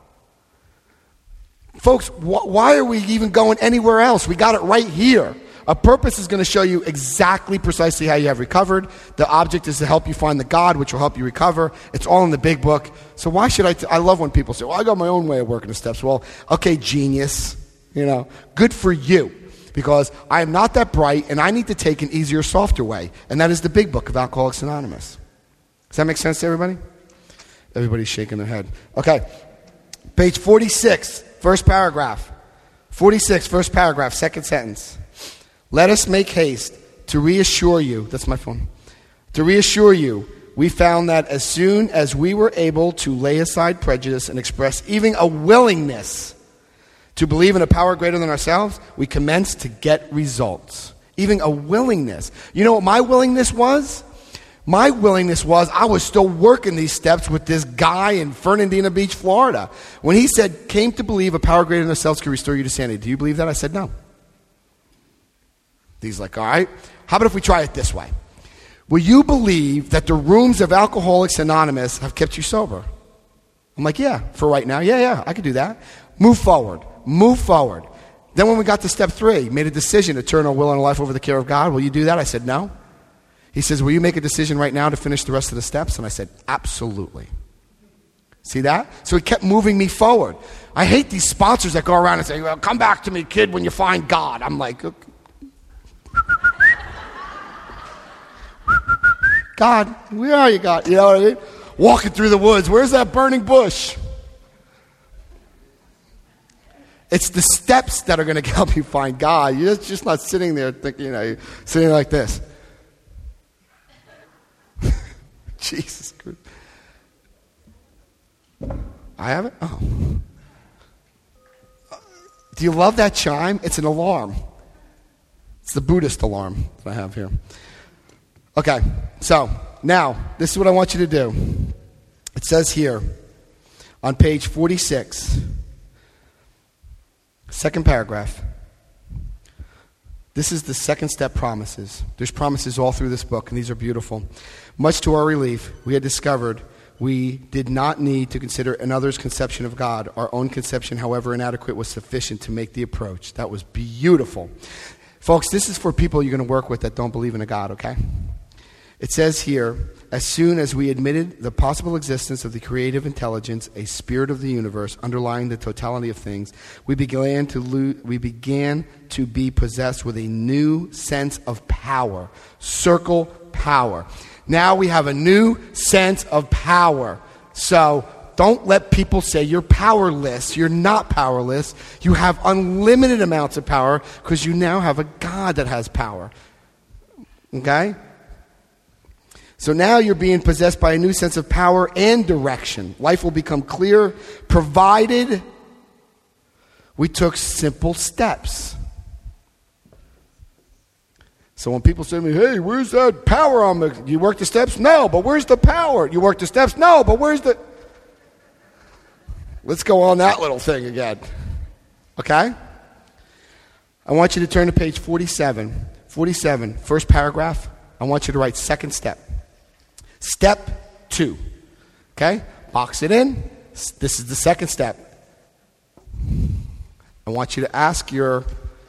Folks, wh- why are we even going anywhere else? We got it right here. A purpose is going to show you exactly precisely how you have recovered. The object is to help you find the God, which will help you recover. It's all in the big book. So why should I... T- I love when people say, well, I got my own way of working the steps. Well, okay, genius. You know, good for you. Because I am not that bright, and I need to take an easier, softer way. And that is the big book of Alcoholics Anonymous. Does that make sense to everybody? Everybody's shaking their head. Okay. Page forty-six, first paragraph. forty-six, first paragraph, second sentence. Let us make haste to reassure you, that's my phone, to reassure you, we found that as soon as we were able to lay aside prejudice and express even a willingness to believe in a power greater than ourselves, we commenced to get results. Even a willingness. You know what my willingness was? My willingness was I was still working these steps with this guy in Fernandina Beach, Florida. When he said, came to believe a power greater than ourselves could restore you to sanity. Do you believe that? I said, no. He's like, all right, how about if we try it this way? Will you believe that the rooms of Alcoholics Anonymous have kept you sober? I'm like, yeah, for right now. Yeah, yeah, I could do that. Move forward. Move forward. Then when we got to step three, made a decision to turn our will and our life over to the care of God. Will you do that? I said, no. He says, will you make a decision right now to finish the rest of the steps? And I said, absolutely. See that? So he kept moving me forward. I hate these sponsors that go around and say, well, come back to me, kid, when you find God. I'm like, okay. God, where are you, God? You know what I mean? Walking through the woods. Where's that burning bush? It's the steps that are going to help you find God. You're just not sitting there thinking, you know, you're sitting like this. Jesus Christ. I have it? Oh. Do you love that chime? It's an alarm. It's the Buddhist alarm that I have here. Okay, so now, this is what I want you to do. It says here on page forty-six, second paragraph. This is the second step promises. There's promises all through this book, and these are beautiful. Much to our relief, we had discovered we did not need to consider another's conception of God. Our own conception, however inadequate, was sufficient to make the approach. That was beautiful. Folks, this is for people you're going to work with that don't believe in a God, okay? It says here, as soon as we admitted the possible existence of the creative intelligence, a spirit of the universe underlying the totality of things, we began to lo- we began to be possessed with a new sense of power. Circle power. Now we have a new sense of power. So don't let people say you're powerless. You're not powerless. You have unlimited amounts of power because you now have a God that has power. Okay? So now you're being possessed by a new sense of power and direction. Life will become clear, provided we took simple steps. So when people say to me, hey, where's that power on the... You work the steps? No, but where's the power? You work the steps? No, but where's the... Let's go on that little thing again. Okay? I want you to turn to page forty-seven. forty-seven, first paragraph. I want you to write second step. Step two. Okay? Box it in. This is the second step. I want you to ask your...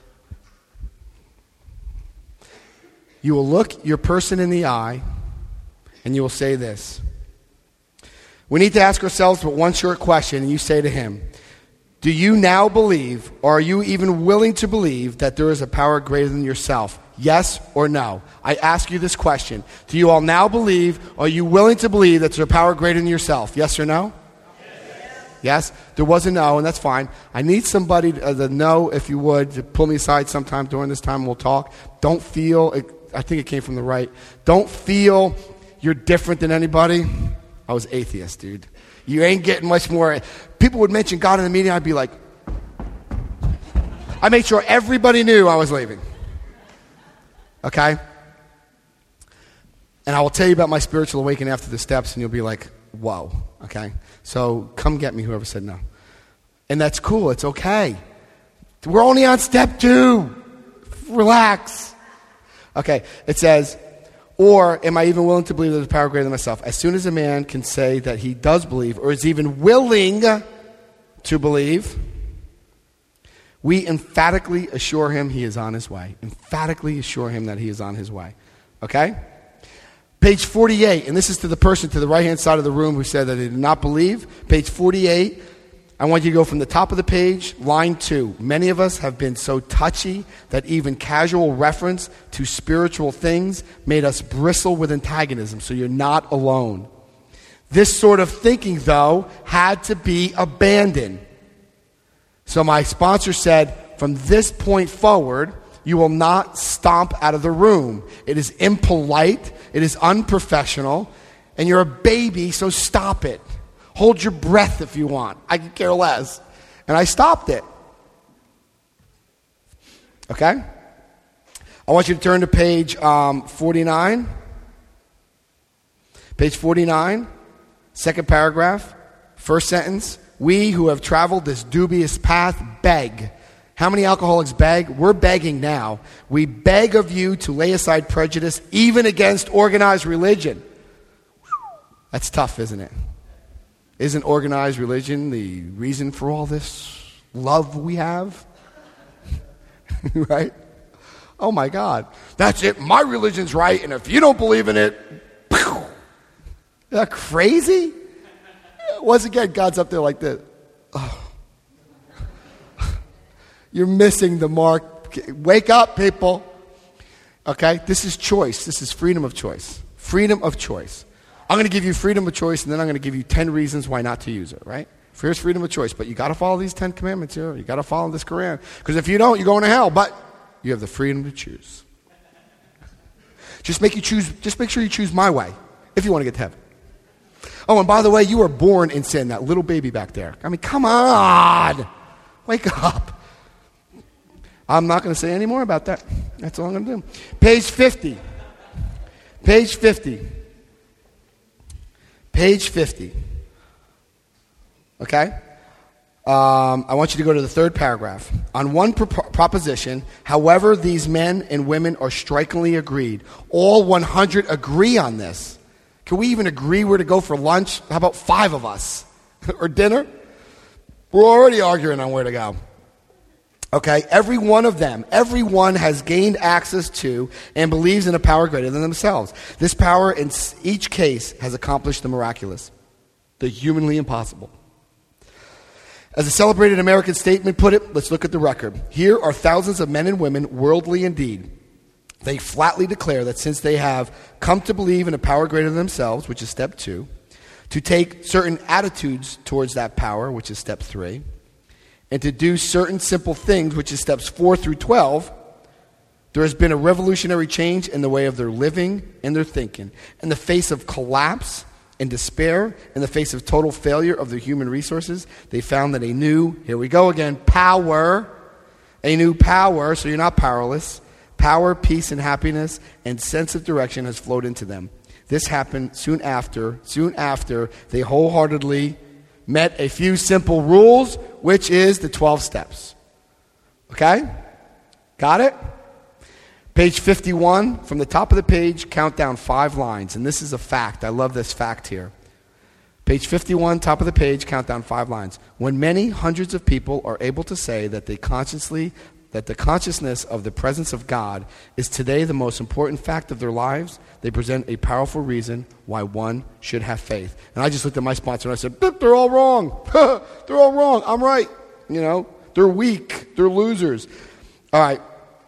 You will look your person in the eye and you will say this. We need to ask ourselves but one short question, and you say to him, do you now believe, or are you even willing to believe, that there is a power greater than yourself? Yes or no? I ask you this question. Do you all now believe, or are you willing to believe that there's a power greater than yourself? Yes or no? Yes. Yes? There was a no, and that's fine. I need somebody, to, uh, the no, if you would, to pull me aside sometime during this time and we'll talk. Don't feel, it, I think it came from the right. Don't feel you're different than anybody. I was atheist, dude. You ain't getting much more. People would mention God in the meeting, I'd be like, I made sure everybody knew I was leaving. Okay? And I will tell you about my spiritual awakening after the steps, and you'll be like, whoa. Okay? So come get me, whoever said no. And that's cool. It's okay. We're only on step two. Relax. Okay, it says, or am I even willing to believe there's a power greater than myself? As soon as a man can say that he does believe or is even willing to believe, we emphatically assure him he is on his way. Emphatically assure him that he is on his way. Okay? Page forty-eight, and this is to the person to the right-hand side of the room who said that they did not believe. Page forty-eight, I want you to go from the top of the page, line two. Many of us have been so touchy that even casual reference to spiritual things made us bristle with antagonism, so you're not alone. This sort of thinking, though, had to be abandoned. So my sponsor said, from this point forward, you will not stomp out of the room. It is impolite, it is unprofessional, and you're a baby, so stop it. Hold your breath if you want. I could care less. And I stopped it. Okay? I want you to turn to page um, forty-nine. Page forty-nine, second paragraph, first sentence. We who have traveled this dubious path beg. How many alcoholics beg? We're begging now. We beg of you to lay aside prejudice even against organized religion. That's tough, isn't it? Isn't organized religion the reason for all this love we have? Right? Oh my God. That's it. My religion's right, and if you don't believe in it, isn't that crazy? Once again, God's up there like this. Oh. You're missing the mark. Wake up, people. Okay? This is choice. This is freedom of choice. Freedom of choice. I'm going to give you freedom of choice, and then I'm going to give you ten reasons why not to use it, right? Here's freedom of choice, but you got to follow these ten commandments here. You got to follow this Quran. Because if you don't, you're going to hell, but you have the freedom to choose. Just make you choose, just make sure you choose my way if you want to get to heaven. Oh, and by the way, you were born in sin, that little baby back there. I mean, come on. Wake up. I'm not going to say any more about that. That's all I'm going to do. Page fifty. Page fifty. Page fifty. Okay? Um, I want you to go to the third paragraph. On one pro- proposition, however, these men and women are strikingly agreed. All one hundred agree on this. Can we even agree where to go for lunch? How about five of us? Or dinner? We're already arguing on where to go. Okay, every one of them, everyone has gained access to and believes in a power greater than themselves. This power in each case has accomplished the miraculous, the humanly impossible. As a celebrated American statement put it, let's look at the record. Here are thousands of men and women, worldly indeed. They flatly declare that since they have come to believe in a power greater than themselves, which is step two, to take certain attitudes towards that power, which is step three, and to do certain simple things, which is steps four through twelve, there has been a revolutionary change in the way of their living and their thinking. In the face of collapse and despair, in the face of total failure of their human resources, they found that a new, here we go again, power, a new power, so you're not powerless, power, peace, and happiness, and sense of direction has flowed into them. This happened soon after, soon after they wholeheartedly met a few simple rules, which is the twelve steps. Okay? Got it? Page fifty-one, from the top of the page, count down five lines. And this is a fact. I love this fact here. Page fifty-one, top of the page, count down five lines. When many hundreds of people are able to say that they consciously, that the consciousness of the presence of God is today the most important fact of their lives, they present a powerful reason why one should have faith. And I just looked at my sponsor and I said, they're all wrong. They're all wrong. I'm right. You know, they're weak. They're losers. All right.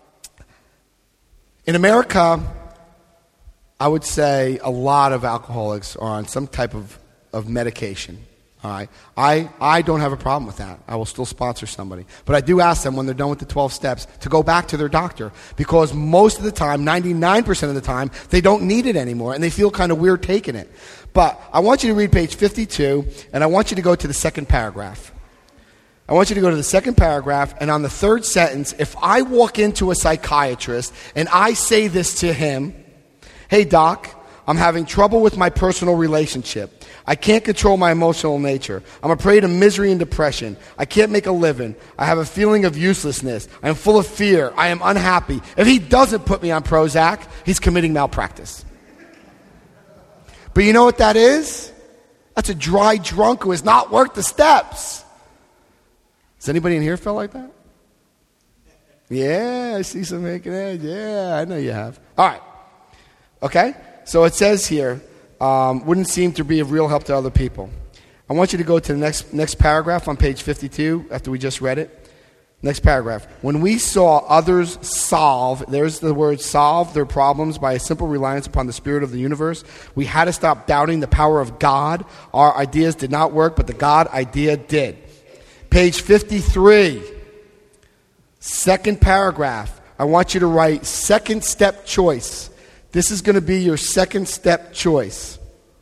In America, I would say a lot of alcoholics are on some type of, of medication. All right. I, I don't have a problem with that. I will still sponsor somebody. But I do ask them when they're done with the twelve steps to go back to their doctor, because most of the time, ninety-nine percent of the time, they don't need it anymore and they feel kind of weird taking it. But I want you to read page fifty-two, and I want you to go to the second paragraph. I want you to go to the second paragraph, and on the third sentence, if I walk into a psychiatrist and I say this to him, hey doc, I'm having trouble with my personal relationship. I can't control my emotional nature. I'm a prey to misery and depression. I can't make a living. I have a feeling of uselessness. I am full of fear. I am unhappy. If he doesn't put me on Prozac, he's committing malpractice. But you know what that is? That's a dry drunk who has not worked the steps. Does anybody in here feel like that? Yeah, I see some making it. Yeah, I know you have. All right. Okay? So it says here, um, wouldn't seem to be of real help to other people. I want you to go to the next next paragraph on page fifty-two after we just read it. Next paragraph. When we saw others solve, there's the word solve, their problems by a simple reliance upon the spirit of the universe, we had to stop doubting the power of God. Our ideas did not work, but the God idea did. Page fifty-three, second paragraph. I want you to write second step choice. This is going to be your second step choice.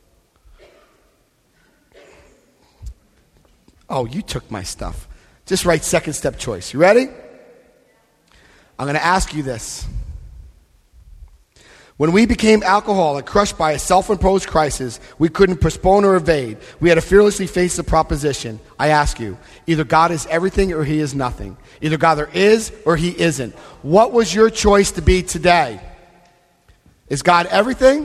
Oh, you took my stuff. Just write second step choice. You ready? I'm going to ask you this. When we became alcoholic, crushed by a self-imposed crisis, we couldn't postpone or evade. We had to fearlessly face the proposition. I ask you, either God is everything or he is nothing. Either God there is or he isn't. What was your choice to be today? Is God everything?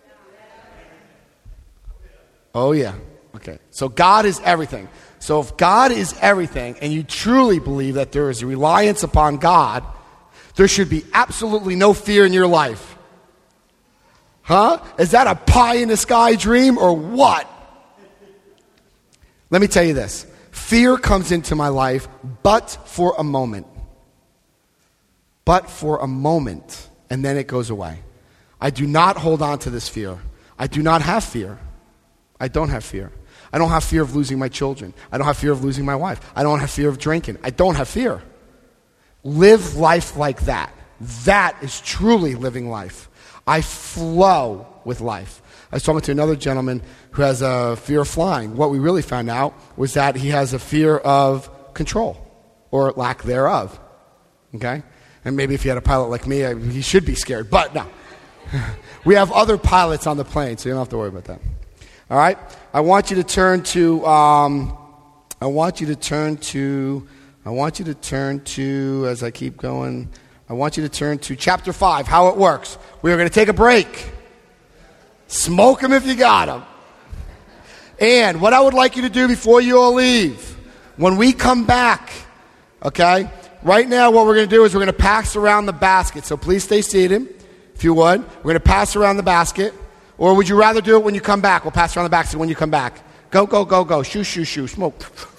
Oh, yeah. Okay. So God is everything. So if God is everything and you truly believe that there is a reliance upon God, there should be absolutely no fear in your life. Huh? Is that a pie in the sky dream or what? Let me tell you this. Fear comes into my life but for a moment. But for a moment. And then it goes away. I do not hold on to this fear. I do not have fear. I don't have fear. I don't have fear of losing my children. I don't have fear of losing my wife. I don't have fear of drinking. I don't have fear. Live life like that. That is truly living life. I flow with life. I was talking to another gentleman who has a fear of flying. What we really found out was that he has a fear of control or lack thereof. Okay? And maybe if he had a pilot like me, I, he should be scared. But no. We have other pilots on the plane, so you don't have to worry about that. All right? I want you to turn to, um, I want you to turn to, I want you to turn to, as I keep going, I want you to turn to chapter five, how it works. We are going to take a break. Smoke them if you got them. And what I would like you to do before you all leave, when we come back, okay, right now what we're going to do is we're going to pass around the basket. So please stay seated, if you would. We're going to pass around the basket. Or would you rather do it when you come back? We'll pass around the basket when you come back. Go, go, go, go. Shoo, shoo, shoo. Smoke.